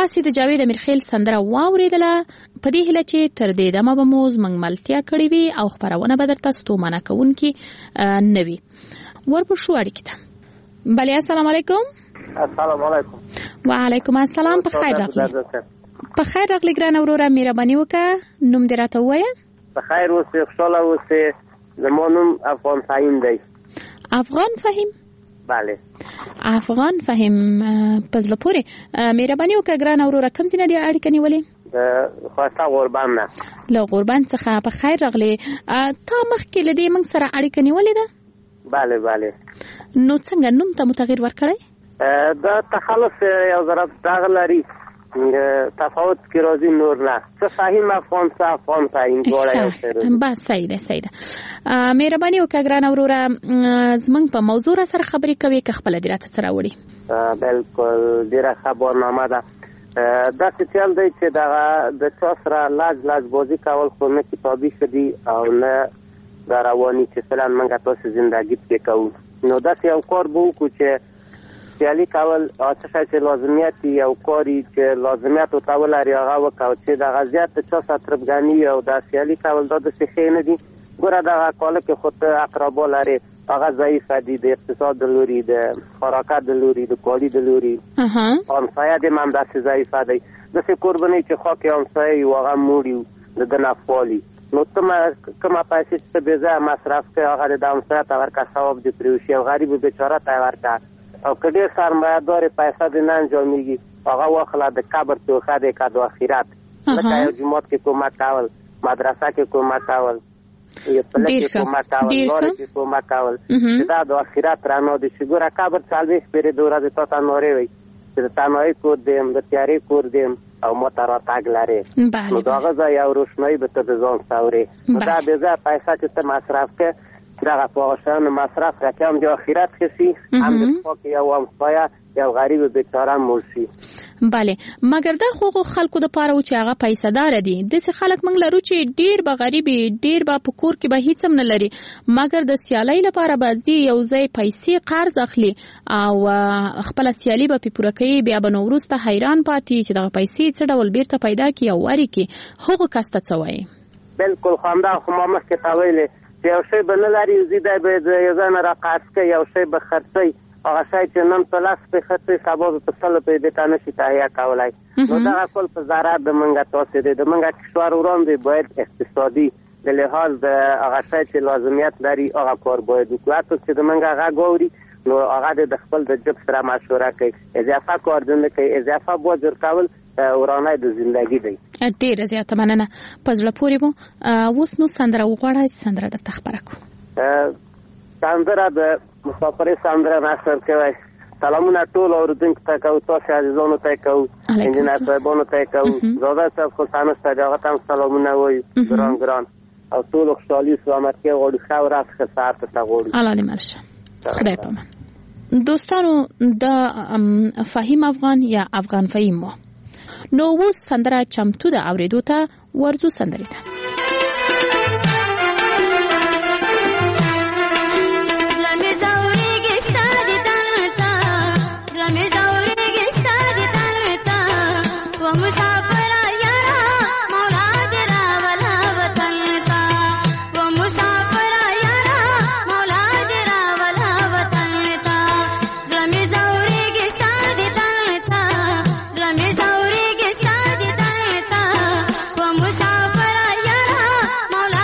Speaker 12: تاسو د جاوید امیرخیل سندره واوریدله په دې هیله چې تر دې دمه به مو زموږ ملتیا کړې وي او خبرونه به درته ستومانه کوونکي نه وي. ورپسې اړیکې ته. بله السلام علیکم.
Speaker 16: السلام علیکم.
Speaker 12: وعلیکم السلام. په خیر راغلی. په خیر راغلی ګرانه وروره، مهرباني وکړه نوم دې راته ووایه.
Speaker 16: په خیر اوسې، خوشحاله اوسې. زما نوم افغان فهیم دی.
Speaker 12: افغان فهیم؟
Speaker 16: بله.
Speaker 12: افغان فهیم په زړه پورې مهرباني وکړه ګرانه وروره، کوم ځای نه دې اړیکه نیولې؟
Speaker 16: د خواسته غوربند نه.
Speaker 12: له غوربند څخه. په خیر راغلی. تا مخکې له دې موږ سره اړیکه نیولې ده؟
Speaker 16: بله بله.
Speaker 12: نو څنګه نوم ته مو تغییر ورکړی؟
Speaker 16: دا تخلص یو ضرب دغه لري، تفاوت کې راځي نور نه. څه فهیم افغان څه افغان فهیم ګوره یو څه.
Speaker 12: بس صحیح ده صحیح ده. مهرباني وکړه ګرانه وروره، زموږ په موضوع را سره خبرې کوي که خپله دې راته څه راوړي؟
Speaker 16: بلکل ډېره ښه برنامه ده. داسې خیال دی چې دغه د چا سره لاج بازي کول خو نه کتابي ښه دي او نه دا رواني چې فعلا موږ تاسې زندګي پکې کوو. نو داسې یو کار به وکړو چې سیالي کول څه شی چې لازمیت یو کاري چې لازمیت ورته ولري هغه وکړو، چې دغه زیات د چا سره تربګني او دا سیالي کول دا داسې ښې نه دي. ګوره دغه کاله کې خو ته اقربا لرې هغه ضعیفه دي، د اقتصاد د لوري، د خوراکت د لوري، د کالي د لوري. همسایه دې هم داسې ضعیفه دی. داسې قربانۍ چې خوا کې همسایه یو هغه موړ یو د ده نه پالي. نو ته کومه پیسې چې ته بې ځایه مصرف کوې هغه د همسایه ته ورکړه، ثواب دې پرې وشي او غریب بیچاره ته یې ورکړه. او که ډېر سرمایه‌دار پیسه دې نه انجامېږي هغه واخله د قبر توښه دې که د آخرت، لکه یو جومات کې کومک کول، مدرسه کې کومک کول، یو پله کې کومک کول، لارې کې کومک کول، چې دا د آخرت رڼا دي. چې ګوره قبر 40 پېرې د ورځې تا ته نارې وایي چې د تنهایي کور دیم، د تیارې کور دیم او ما ته راتګ لرې. نو د هغه ځای یو روشنایي به ته د ځان څورې. نو دا بې ځایه پیسه چې ته مصرف کړې دغه په شیانو مصرف کړه، هم د آخرت ښه شي، هم د خوا کې یو همسایه یو غریب بیچاره مړ شي.
Speaker 12: بله، مګر دا خو خلکو دپاره و چې هغه پیسه داره دي. داسې خلک موږ لرو چې ډېر به غریب وي، ډېر به په کور کې به هیڅ هم نه لري، مګر د سیالۍ لپاره به ځي یو ځای پیسې قرض اخلي او خپله سیالي به پرې پوره کوي، بیا به نو وروسته حیران پاتې چې دغه پیسې څه ډول بیرته پیدا کړي او ورکړي. هغو کس ته څه وایي؟
Speaker 16: بلکل خو همدا خو ما مخکې ته ویلې چې یو شی به نه لري زیدی به د یو ځای نه راقرض کوي، یو شی به خرڅوي، هغه شی چې نن په 10 روپۍ خرڅوي سبا به په 100 روپۍ دې ته نشي تهیه کولی. نو دغه ټول په ضرر د موږ تاسې دی. د موږ کشور وړاندې باید اقتصادي د لحاظ د هغه شی چې لازمیت لري هغه کار باید وکړو. حتی چې د موږ غږ واوري نو هغه د خپل د جب سره مشوره کوي، اضافه کار نه کوي، اضافه باج ورکول ورانه د زندگی دی.
Speaker 12: ډیره زیاته مننه. په زړه پورې مو اوس نو سندره وغواړئ، سندره درته خبره کوم.
Speaker 16: سندره د مسافرۍ سندره نشر کوي. سلامونه ټول اوریدونکو ته کوو، تاسو عزیزانو ته کوو، انجینر صاحبانو ته کوو، زاده صاحب خو تاسو ته هغه هم سلامونه وایو، ګران او ټول خوشحالي سلامتي غواړو، ښه ورځ ښه سهار ته غواړو.
Speaker 12: الله دې مرشه. خدای پامان. دوستانو د فهیم افغان یا افغان فهیم مو نو اوس سندره چمتو ده اوریدو ته، ورځو سندرې ته.
Speaker 17: Mola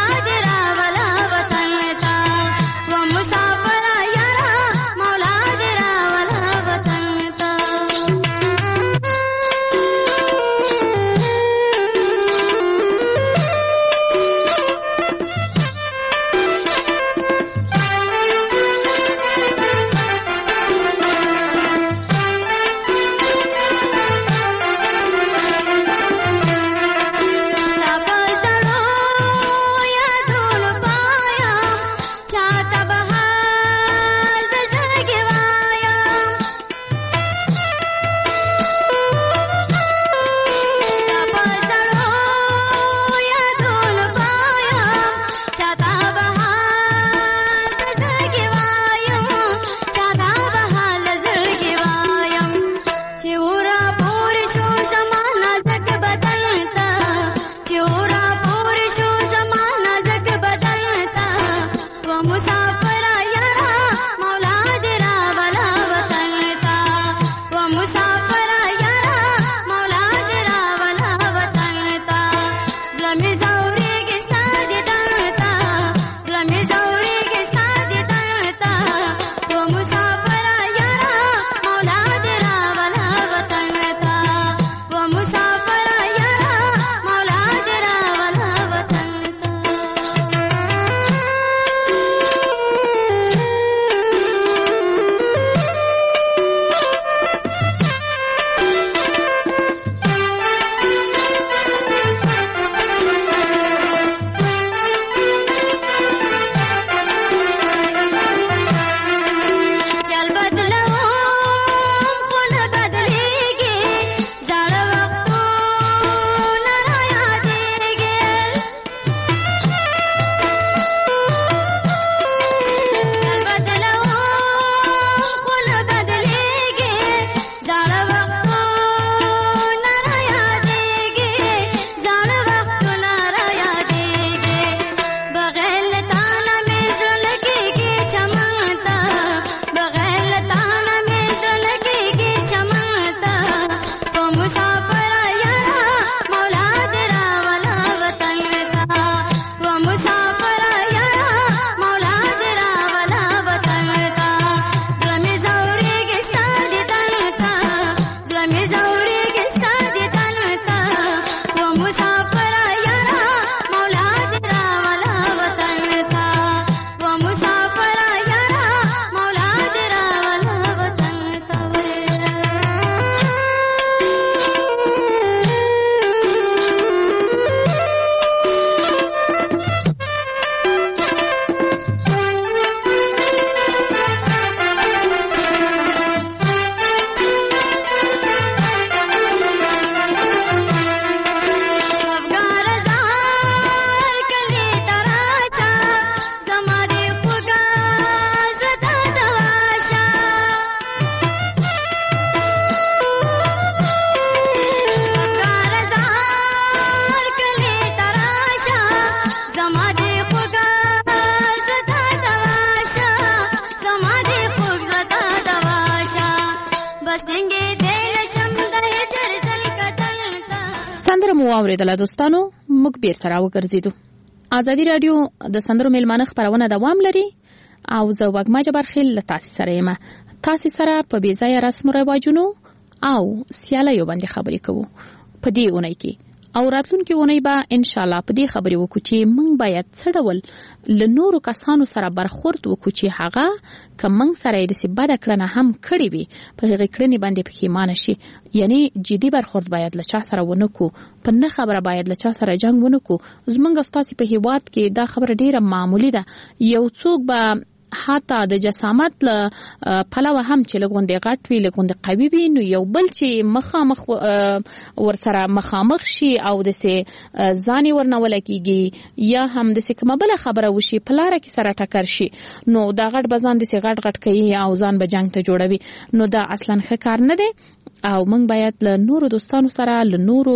Speaker 12: سندره مو واوریدله دوستانو، موږ بیرته راوګرځېدو. ازادي راډیو د سندرو میلمانه خپرونه دوام لري او زه وګما جبرخیل له تاسو سره یم. تاسو سره په بې ځایه رسم و رواجونو او سیالیو باندې خبرې کوو په دې اونۍ کې، او راتلونکي اونۍ به ان شاء الله په دې خبرې وکړو چې موږ باید څه ډول له نورو کسانو سره برخورد وکړو چې هغه که موږ سره یې داسې بده کړنه هم کړې وي په هغې کړنې باندې پښیمانه شي. یعنی جدي برخورد باید له چا سره ونه کړو، په نه خبره باید له چا سره جنګ ونه کړو. زموږ ستاسې په هیواد کې دا خبره ډیره معمولي ده. یو څوک به حتی د جسامت له پلوه هم چې لګوندې غټ وي لګوندې قوي وي، نو یو بل چې مخامخ ورسره مخامخ شي او داسې ځانې ورنه ولګېږي یا هم داسې کومه بله خبره وشي په لاره کې سره ټکر شي، نو دا غټ به ځان داسې غټ غټ کوي او ځان به جنګ ته جوړوي. نو دا اصلا ښه کار نه دی او موږ باید له نورو دوستانو سره، له نورو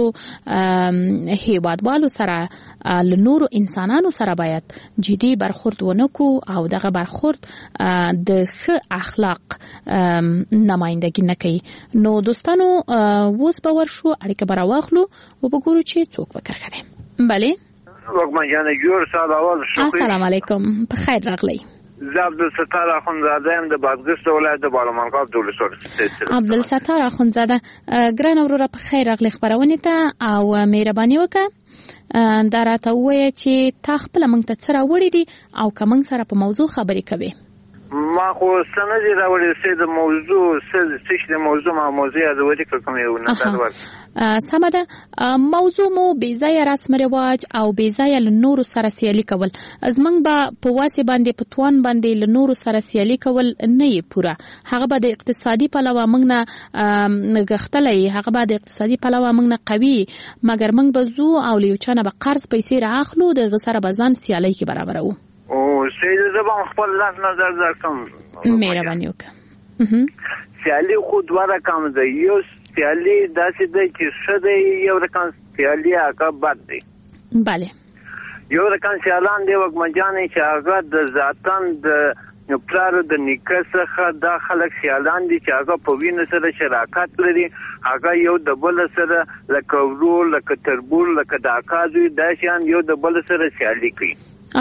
Speaker 12: هیوادوالو سره، له نورو انسانانو سره باید جدي برخورد ونکو او دغه برخورد د ښه اخلاق نمایندګي نه کوي. نو دوستانو اوس به ورشو، اړیکه به راواخلو او وګورو چې څوک به کرښه دی. بله
Speaker 17: وګما جانه جوړ سال اول شکر.
Speaker 12: السلام علیکم، په خیر راغلی.
Speaker 17: زه عبدالستار اخوندزاده یم د بادغیس ولایت د بالامرغاب د ولسوالۍ.
Speaker 12: عبدالستار اخوندزاده، ګران وروره په خیر راغلی خپرونې ته او مهرباني وکړه دا راته ووایه چې تا خپله موږ ته څه راوړي دي او که موږ سره په موضوع خبرې کوې.
Speaker 17: ما خو څه نه دي راوړي، څه د موضوع څه د موضوع یادولي کړ کوم یو نظر ورکړي.
Speaker 12: سمه ده. موضوع مو بې ځایه رسم رواج او بې ځایه له نورو سره سیالي کول. زموږ به په واسې باندې په توان باندې له نورو سره سیالي کول نه یې پوره. هغه به د اقتصادي پلوه موږ نه غښتلی، هغه به د اقتصادي پلوه موږ نه قوي، مګر موږ به ځو او له یو چا نه به قرض پیسې رااخلو، د هغه سره به ځان سیالۍ کې برابروو.
Speaker 17: سیده زبان خپل لاس نظر درکم.
Speaker 12: مهرباني وکړه.
Speaker 17: سیالي خو دوه رقم ده، یو سیالي داسې دی چې ښه دی، یو رقم سیالي هغه بد دی.
Speaker 12: بله.
Speaker 17: یو رقم سیالان دی وګمجانې چې هغه د ذاتن د پلار د نیکه څخه دا خلک سیالان دي چې هغه په وینو سره شراکت لري، هغه یو د بل سره لکه ورور، لکه تربور، لکه د اکا زوی، دا شیان یو د بل سره سیالي کوي.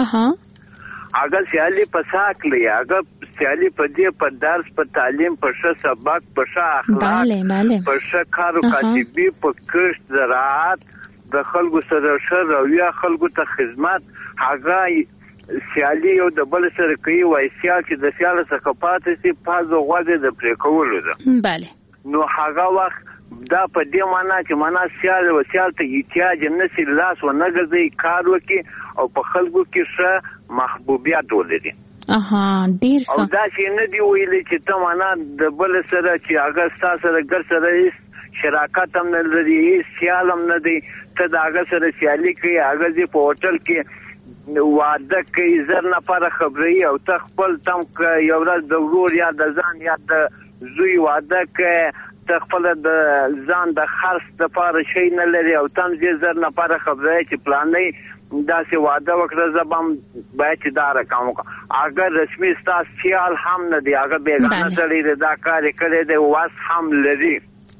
Speaker 17: هغه سیالي په ساک لري، هغه سیالي په دې په درس، په تعلیم، په ښه سبق، په ښه اخلاق، په ښه کار او کاسبي، په کښت، زراعت، د خلکو سره ښه رویه، خلکو ته خدمت، هغه سیالي یو د بل سره کوي. وایي سیال چې د سیال څخه پاتې سي پازو غوږې د پرې کولو ده.
Speaker 12: بله.
Speaker 17: نو هغه وخت دا په دې معنا چې معنا سیال و سیال ته احتیاج نه سي، لاس و نه ګرځي، کار وکړي او په خلکو کې ښه محبوبیت ولري.
Speaker 12: ډیر
Speaker 17: او دا چې نه دی ویلي چې ته معنا د بل سره چې هغه ستا سره ګر سره هیڅ شراکت هم نه لري، هیڅ سیال هم نه دی، ته د هغه سره سیالي کوي، هغه ځي په هوټل کې واده کوي، زر نفره خبرې او ته خپل تم یو ورځ د ورور یا د ځان یا د زوی واده کوي، ته خپل د ځان د خرڅ لپاره شی نه لري او تم زر نفره خبرې چې پلانې داسې واده وکړه زه به هم باید چې دا رقم وکړم. اگر رسمي ستا سیال هم نه دی، هغه بېګانه سړی دی، دا کار یې کړی دی، وس هم لري.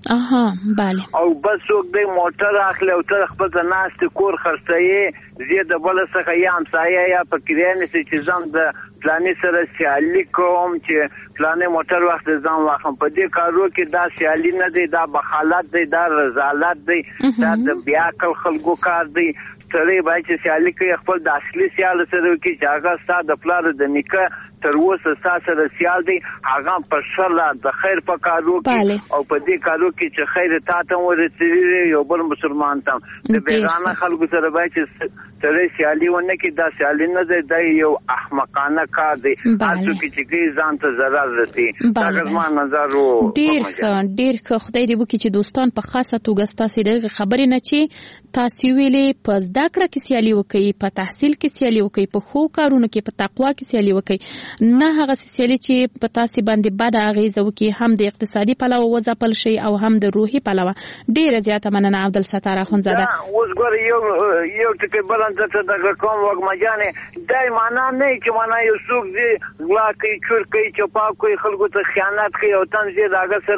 Speaker 12: بله.
Speaker 17: او بس څوک دی موټر اخلي او ته خپل د ناستې کور خرڅوي، زه د بل څخه یا همسایه یا په کرایه نیسي چې ځم د فلاني سره سیالي کوم چې فلاني موټر وخت ځم واخلم. په دې کارو کې دا سیالي نه دی، دا بخالت دی، دا رذالت دی، دا د بیعقل خلکو کار دی. سړی باید چې سیالي کوي خپل د اصلي سیال سره وکړي چې هغه ستا د پلار د نیکه تر اوسه ستا سره سیال دی، هغه په ښه د خیر په کارو کې او په دې کارو کې چې خیر تا ته ورسېږي یو بل مسلمان ته. د بېګانه خلکو سره باید چې سړی سیالي ونه کړي، دا سیالي نه دی، دا یو احمقانه کار دی. هر څوک چې کوي ځان ته ضرر رسوي. دا زما نظر و.
Speaker 12: ډېر ښه. خدای دې وکړي چې دوستان په خاصه توګه ستاسې دغه خبرې نه چې تاسې ویلې په زده کړه کې سیالي وکړي، په تحصیل کې سیالي وکړي، په ښو کارونو کې، په تقوا کې سیالي وکړي، نه هغه سیالي چې په تاسې باندې بده اغیزه وکړي، هم د اقتصادي پلوه وځپل شي او هم د روحي پلوه. ډېره زیاته مننه عبدالستار اخوندزاده.
Speaker 17: اوس ګوره یو ټکی بل درته دغه کوم وګمجانې، دا معنا نه چې معنا یو څوک دی غلا کوي، چور کوي، چپاو کوي، خلکو ته خیانت کوي او تم زه د هغه سره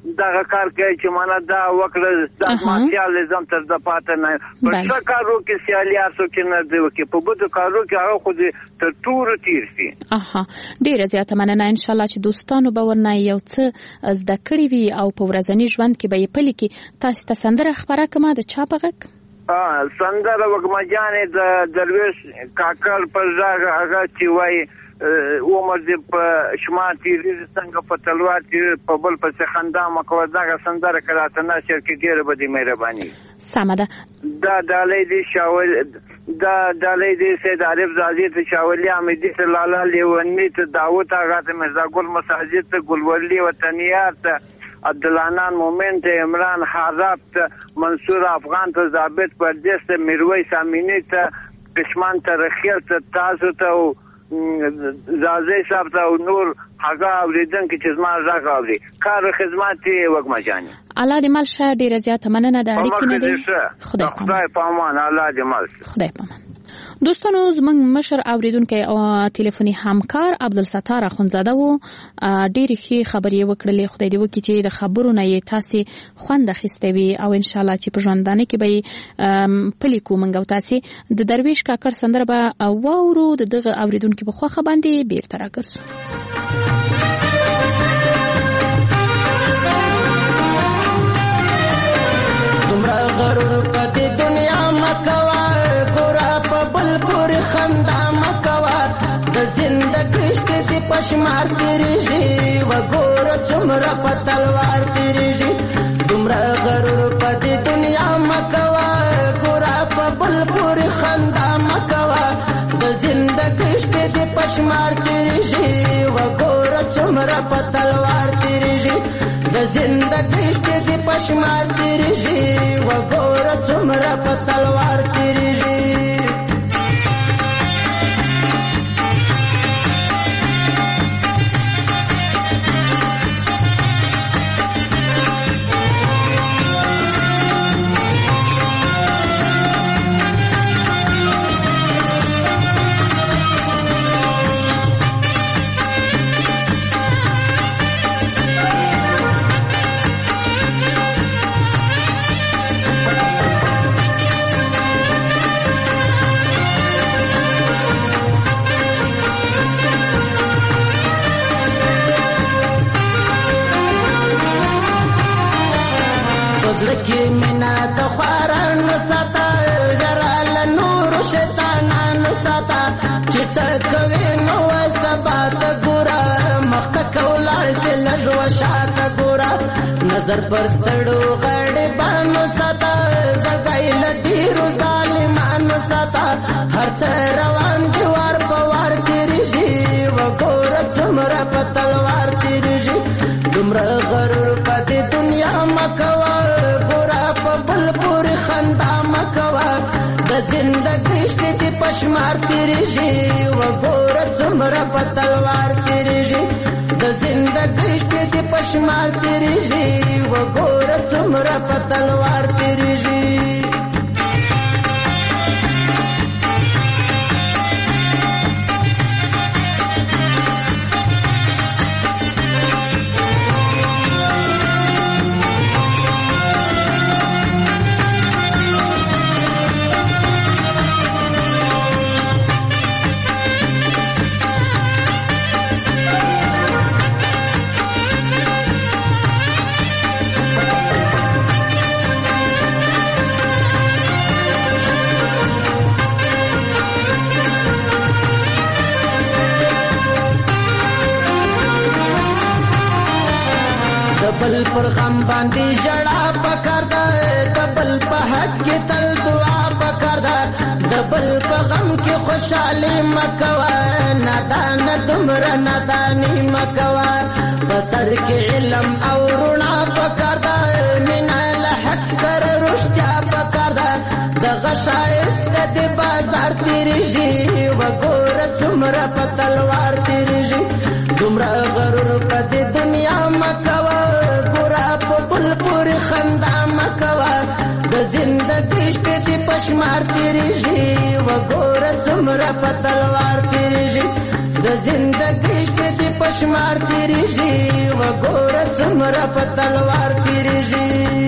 Speaker 17: دغه کار کوي چې معنا دا وکړه د ماتیالزم تر د پاتې نه په څه کارو کې سیالیاسو کې نه دی وکي په بده کارو کې هغه خو دې تر تور تیر شي.
Speaker 12: ډیره زیاته مننه. ان شاء الله چې دوستانو به ورنه یو څه زده کړی وي او په ورځنی ژوند کې به یې پلي کې. تاسو ته سندره خبره کومه د چا په غږ؟
Speaker 17: سندره وګمجانې د درویش کاکړ پر ځای هغه چې وایي عمر دې په شمار تیریږي څنګه په تلوار تیر په بل پسې خندا مکوه. دغه سندره کراته نشر کې ډېره به دې مهرباني.
Speaker 12: سمه ده.
Speaker 17: دا ډالۍ دې شاول دا ډالۍ دې سید عارف زاده ته شاولي احمدي ته لالا لیونی ته داوود آغا ته مرزا ګل مساجد ته ګلولی وطنیات ته عبدالعنان مومن ته عمران حاضب ته منصور افغان ته ضابط پردیس ته میرویس امینی ته قشمان ته رخیل ته تاسو ته زازی صاحب ته نور هغه اوریدونکو چې زما غږ اوري کار خدمت وګما جاني.
Speaker 12: الله دې مال شه. ډیره زیاته مننه د اړیکې نه دی.
Speaker 17: خدای پامان. الله دې مال
Speaker 12: خدای پامان. دوستانو زموږ مشر اوریدونکو او ټلیفوني همکار عبدالستار اخونزاده وو. ډېرې ښې خبرې وکړلې. خدای دې وکړي چې د خبرو نه یې تاسې خوند اخیستی وي او انشاءالله چې په ژوندانه کې به یې پلي کړو موږ او تاسې. د درویش کاکړ سندره به واورو. د دغه اوریدونکو په خوښه باندې بیرته راګرځو.
Speaker 15: دومره غرور په دې دنیا مکوه خندا مکوا د زندګۍ شپې پشمار تیریږي وګور څومره په تلوار تیریږي. دومره غرور په دې دنیا مکوا ګورا په بل پورې خندا مکوا د زندګۍ شپې پشمار تیریږي وګور څومره په تلوار تیریږي. د زندګۍ شپې پشمار تیریږي وګور څومره په تلوار تیریږي. زلکی منا د خوارانو ساته ګرال نور شیطانانو ساته چې څه کوي نو سبا ته ګوره مخته کولاړ سي لږ وشاته ګوره نظر پر ستړو غړې بانو ساته زګای لډیرو ظالمانو ساته هر څه روان دی وار په وار تیریږي وګوره څومره په تلوار تیریږي. دومره غرور په دې دنیا مکوه بل پورې خندا مکوا د زندګۍ شپې پشمار تیریږي وګوره څومره په تلوار تیریږي. د زندګۍ شپې پشمار تیریږي وګوره څومره په تلوار تیریږي. بل پر غم باندې ژړا پکار ده د بل په حق کې تل دعا پکار ده د بل په غم کې خوشالي مکوه نادان دومره ناداني مکوه بسر کې علم او رڼا پکار ده مینا له حق سره رښتیا پکار ده دغه ښایسته د بازار تیریږي وګوره څومره په تلوار تیریږي. دومره غرور په دې دنیا مکوه پورې خندا مکوا د زندګۍ شپې پشمار تیریږي وګوره څومره په تلوار تیریږي. د زندګۍ شپې په شمار تیریږي وګوره څومره په تلوار تیریږي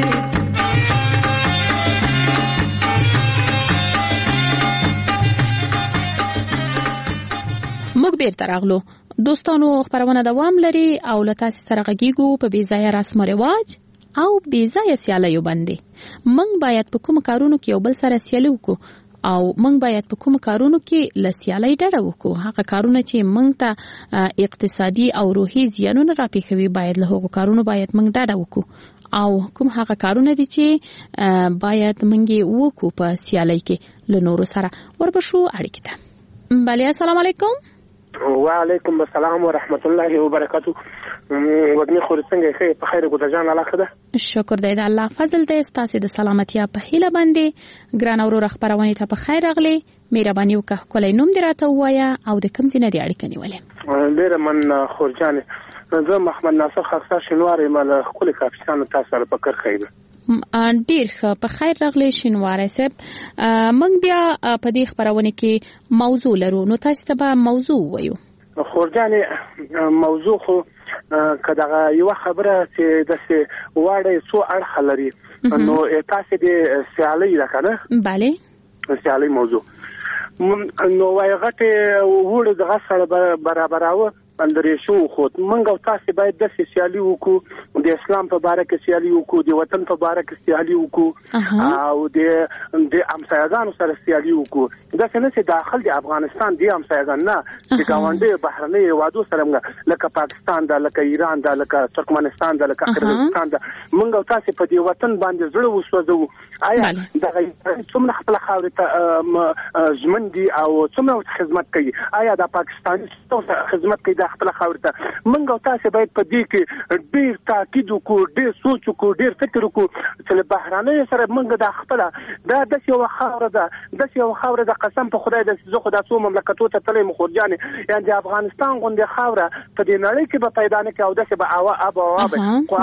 Speaker 12: موږ بیرته راغلو دوستانو خبرونه دوام لري او له تاسو سره غږیږو په بې ځایه رسم او رواج او بې ځایه سیالیو باندې موږ باید په کوم کارونو کې یو بل سره سیالي وکړو او موږ باید په کوم کارونو کې له سیالۍ ډډه وکړو هغه کارونه چې موږ ته اقتصادي او روحي زیانونه راپېښوي باید له هغو کارونو باید موږ ډډه وکړو او کوم هغه کارونه دي چې باید موږ وکړو په سیالۍ کې له نورو سره وربشو اړیکې ته بله السلام علیکم
Speaker 18: وعلیکم السلام ورحمت الله وبرکاته وګنی خو څنګه ښه په خیر ګوته جان الله خده
Speaker 12: شکر دی د الله فضل دی ستاسو د سلامتیا په هیله باندې ګران اورو خبرونه ته په خیر اغلی مهرباني وکړه کولای نوم دی راته وایا او د کوم ځای نه دی اړیکه نیولې
Speaker 18: ډیر من خورجان زه محمد ناصر خاصه شنوارې مال خپل کاپیسان تاسو سره پکر خیبه
Speaker 12: ډیر په خیر راغلی شینوارې صاحب موږ بیا په دې خبرونه کې موضوع لرو نو تاسو ته موضوع وایو
Speaker 18: خورجان موضوع خو کداغه یو خبره چې د واړې سو اړه لري نو تاسو دې سیالي راکنه
Speaker 12: bale
Speaker 18: سیالي موضوع نو وایغه وړ دغه سره برابراوه اندرې شو خو منګ او تاسو باید د سیالي وکړو د اسلام په اړه کې سیالي وکړو د وطن په اړه کې سیالي وکړو او د امسایګانو سره سیالي وکړو دا څنګه چې داخل د افغانستان د امسایګان نه چې گاونډي بهرنۍ وادو سره لکه پاکستان دا لکه ایران دا لکه ترکمنستان دا لکه قزاقستان دا منګ او تاسو په دې وطن باندې زړه وسوځو آیا دا څومره خپل خاورې ته ژمن دي او څومره خدمت کوي آیا د پاکستاني خدمت کوي خپل خاورته منګ او تاسو باید په دې کې ډیر تاکید وکړو ډیر سوچ وکړو ډیر فکر وکړو چې بهرانه سره منګ د خپل دا د یو خاور ده قسم په خدای د زه خدای څو مملکتو ته تلې مخورجان یعنی د افغانستان غونډه خاوره په دې نړۍ کې به پیدا نه کوي او د به خو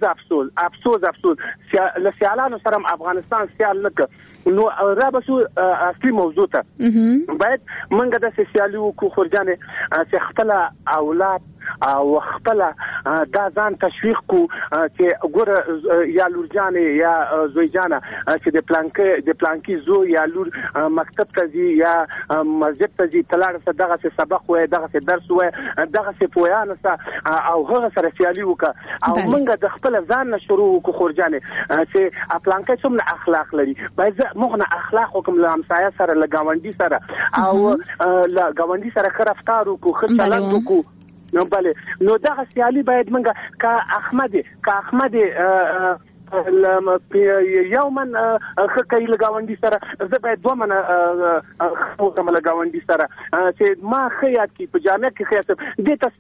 Speaker 18: افسوس لسیالانو سره افغانستان سیال نه نو را به اصلي موضوع ته باید منګ د سیالي وکړو خورجان چې خپل اولاد او خپل دا ځان تشویق کو چې ګوره یا لورجانې یا زویجانه چې د پلانکی زو یا لور مکتب ته ځي یا مسجد ته ځي تلاړ څه دغه سبق وای دغه درس وای دغه پویان او هغه سره سیالي وکړه او موږ د خپل ځان نه شروع وکړو خورجانې چې پلانکی څومره اخلاق لري باید موږ نه اخلاق وکم له همسایه سره له گاونډي سره او له گاونډي سره ښه رفتار وکړو ښه چلند وکړو نو بله نو دغه سیالي باید منګه کا احمد یومن خکې لګاوندي سره زه باید دوه من خو لګاوندي سره چې ما خیات کی په جامع کې خیات دې ته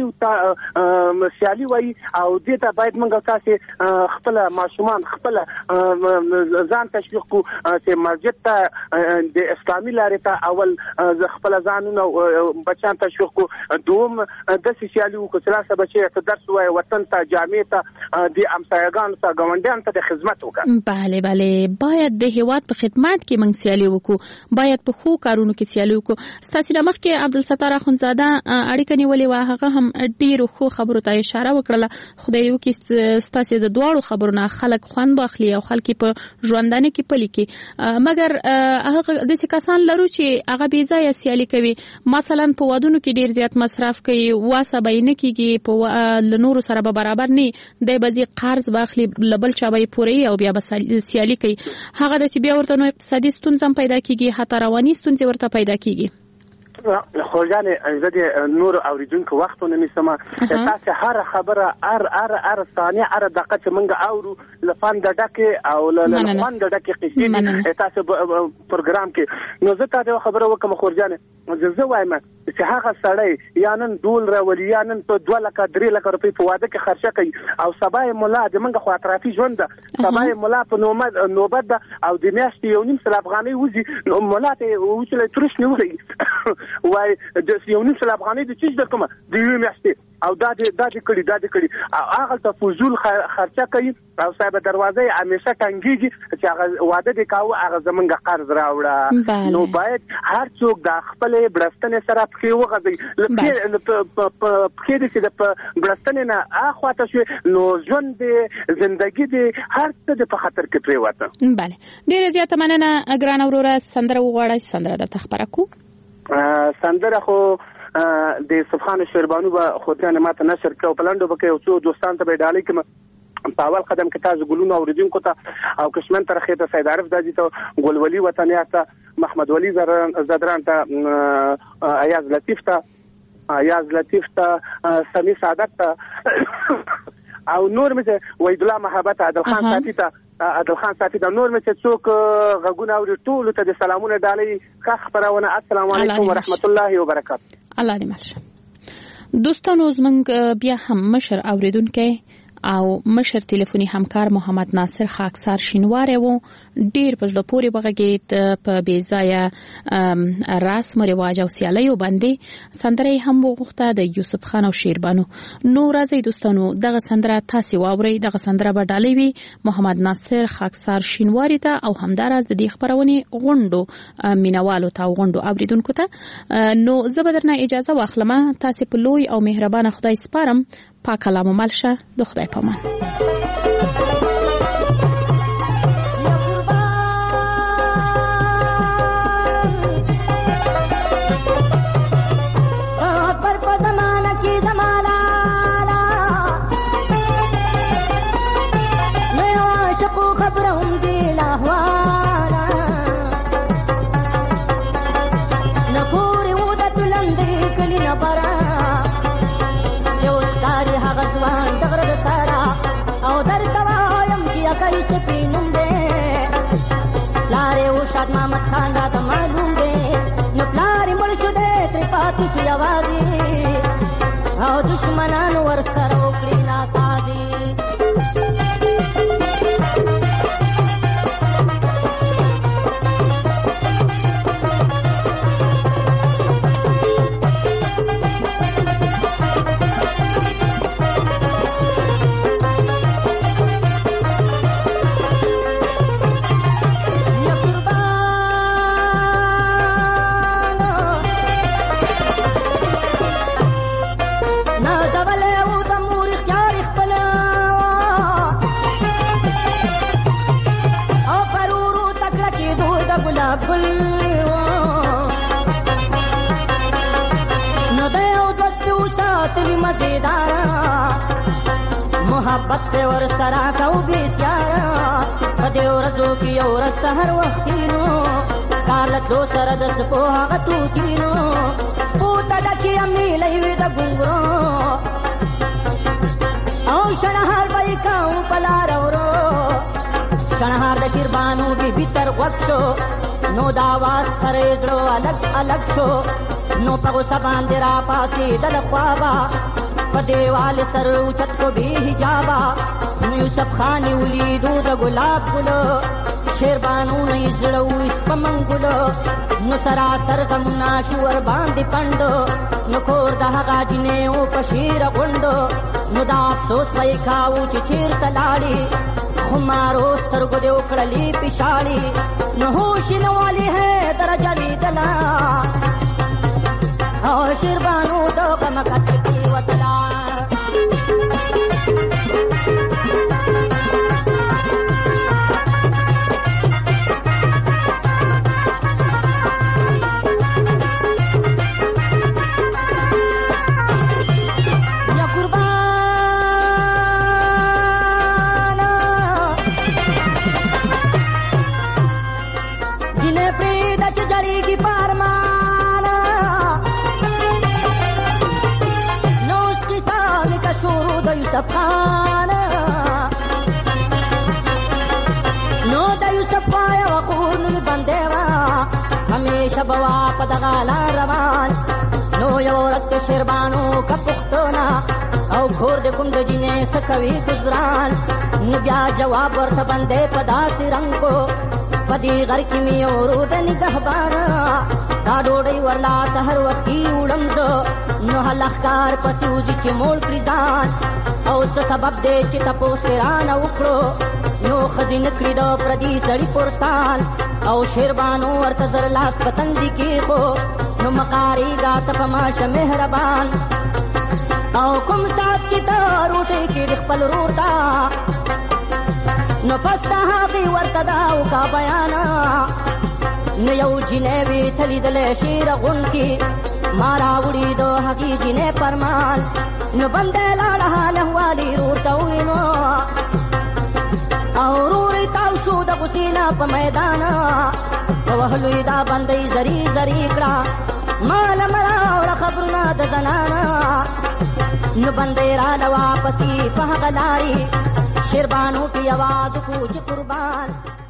Speaker 18: سیالي وای او دې ته باید موږ تاسو خپل ماشومان خپل ځان تشویق کو چې مسجد ته د اسلامي لارې ته اول خپل ځانونه بچان تشویق کو دوم د سیالي کو ثلاثه بچي ته درس وای وطن ته جامع ته د امسایګان ته ته د خدمت وکړه
Speaker 12: bale باید د هیواد په خدمت کې موږ سیالي وکړو باید په خو کارونو کې سیالي وکړو ستاسو د مخ کې عبدالستار اخونزاده اړیکه نیولې و هغه هم ډیرو خو خبرو ته اشاره وکړه خدای یو کې ستاسو د دوړو خبرونه خلک خوان باخلي او خلک په ژوندانه کې پلي کې مګر هغه د کسان لرو چې هغه بې ځای سیالي کوي مثلا په ودونو کې ډیر زیات مصرف کوي واسه بینه کېږي په نورو سره به برابر نه دی بځي قرض باخلي لبل چا به پوری او بیا به سیالي کوي هغه د چې بیا ورته نو اقتصادي ستونزې پیدا کیږي حتی رواني ستونزې ورته پیدا کیږي
Speaker 18: خورجان زه د نور اوریدونکو وختونه نیسم تاسو هر خبره هر ثانیه هر دقیقه چې موږ اورو لفان د ډکه او لفان د ډکه قصې تاسو پروګرام کې نو زه تاسو خبره وکم خورجان زه وایم چې هغه سړی یا نن دول راولي یا نن په 2 لک 3 لک روپۍ په واده کې خرچه کوي او سبا مولا د منګه خو اطرافي ژوند سبا مولا په نوبت او د میاشتې 1.5 افغانۍ وځي نو مولا ته وچلې ترش نه وي وای د 1.5 افغانۍ د چیز درکمه د یوې میاشتې او دا دې کړي هغه ته فوزول خرچه کوي او صاحب دروازه همیشه ټنګيږي چې هغه واده دې کاوه هغه زمونږ قرض راوړه نو باید هر څوک د خپل بلستنې سره پخې وغځي پخې دې چې د بلستنې نه اخواته شوي نو ژوند دې زندگی دې هر څه د په خطر کې پریوته.
Speaker 12: بله ډیره زیاته مننه ګرانه وروره سندره وغواړئ سندره درته خبره کو
Speaker 18: سندره خو د سبحان شیربانو به خودیان ماته نشر کړو پلانډو به کې اوسو دوستان ته به ډالۍ کوم په اول قدم کې تاسو ګلونو اوریدونکو ته او کشمن ترخه ته سید عارف داجی ته ګلولي وطنیا ته محمد ولی زدران ته ایاز لطیف ته سمی سعادت ته او نور مې وحید الله محبت عادل خان ساتي ته نور مې څوک غوونه اوري ټول ته د سلامونه ډالۍ ښه خبرونه السلام علیکم ورحمت الله وبرکاته.
Speaker 12: الله دې مل دوستانو زمونږ بیا هم مشر اوریدونکو او مشر ټلیفوني همکار محمد ناصر خاکسار شینواری وو ډیر په ځل پورې بغږیت په بیزایا رسم رواج او سیالیو باندې سندره هم وغوښته د یوسف خان او شیربانو. نو راځي دوستانو دغه سندره تاسو واورئ دغه سندره به ډالۍ وي محمد ناصر خاکسار شینواری ته او همداراز د دې خبرونه غونډو مینوالو ته غونډو اوریدونکو ته. نو زه به درنه اجازه واخلم تاسو په لوی او مهربان خدای سپارم پاک کلام ملشه د خدای پامان.
Speaker 19: محمد خان راته معلوم دی نو پلار یې مړ شو دی ترې پاتې شو یوازې او دشمنانو ورسره وکړي ناسازي. محبت पे और सरा का बेचारा पदे और जो की और सहर वक्तीनो काल दो सरदस को हा तू तीनो पूता डकी अम्मी लई द गुंगरो औ शनहार बाई काऊ पला रवरो शनहार द शिरबानु भी भीतर वक्षो नो दावास सरेजो अलग अलग छो नो पगो सबान देरा पासी दल ख्वाबा पदेवाल सर उचत को भी हिजाबा यूसुफ खान उलीदो द गुलाब गुलो शेरबानू नहीं जड़ो इस पमंगुलो नु सरासर गमुना शुवर बांधी पंडो नु खोर दहगा जिने ओ पशीर गुंडो नु दाप सोच वही खाऊ चिचीर तलाड़ी खुमारो सर को दे उकड़ली पिशाड़ी नु होशिन वाली है दरजली दला और शेरबानू दो कमकत की वतला सफाना नो दयु सफाया वखून बंदेवा हमेशा बवा पदगाला रवान नो योरत शेरबानो का पुख्तोना औ घोर दे कुंड जिने सकवी गुजरान न ब्या जवाब वर्थ बंदे पदा सिरंग को پدی غر کې می اورو د نگهبانا دا ډوډۍ ورلا سحر وختي وړم زه نو هلخکار پسوځي چې موړ کړي ځان او څه سبب دی چې تپوس ترې رانه وکړو نو ښځې نه کړي د پردي سړي پرسان او شیربانو ورته زر لاس په تندي کېښو نو مقارېږه ته په ماشه مهربان او کوم ساعت چې ته روټۍ کې د خپل ورور ته نو پس د هغې ورته دا وکړه بیانه نو یو جینۍ وي ته لیدلی شیر غوندکې ما راوړي د هغې جینۍ فرمان نو بندی لاړه لهوالي رور ته ووینو او رور یې تاو شو د غوسې نه په میدان په وهلو یې دا بندۍ زري زري کړه ما له مه راوړه خبرونه د زنانه نو بندۍ راله واپسې په هغه لارې شیربانو کې یوازې کو چې قربان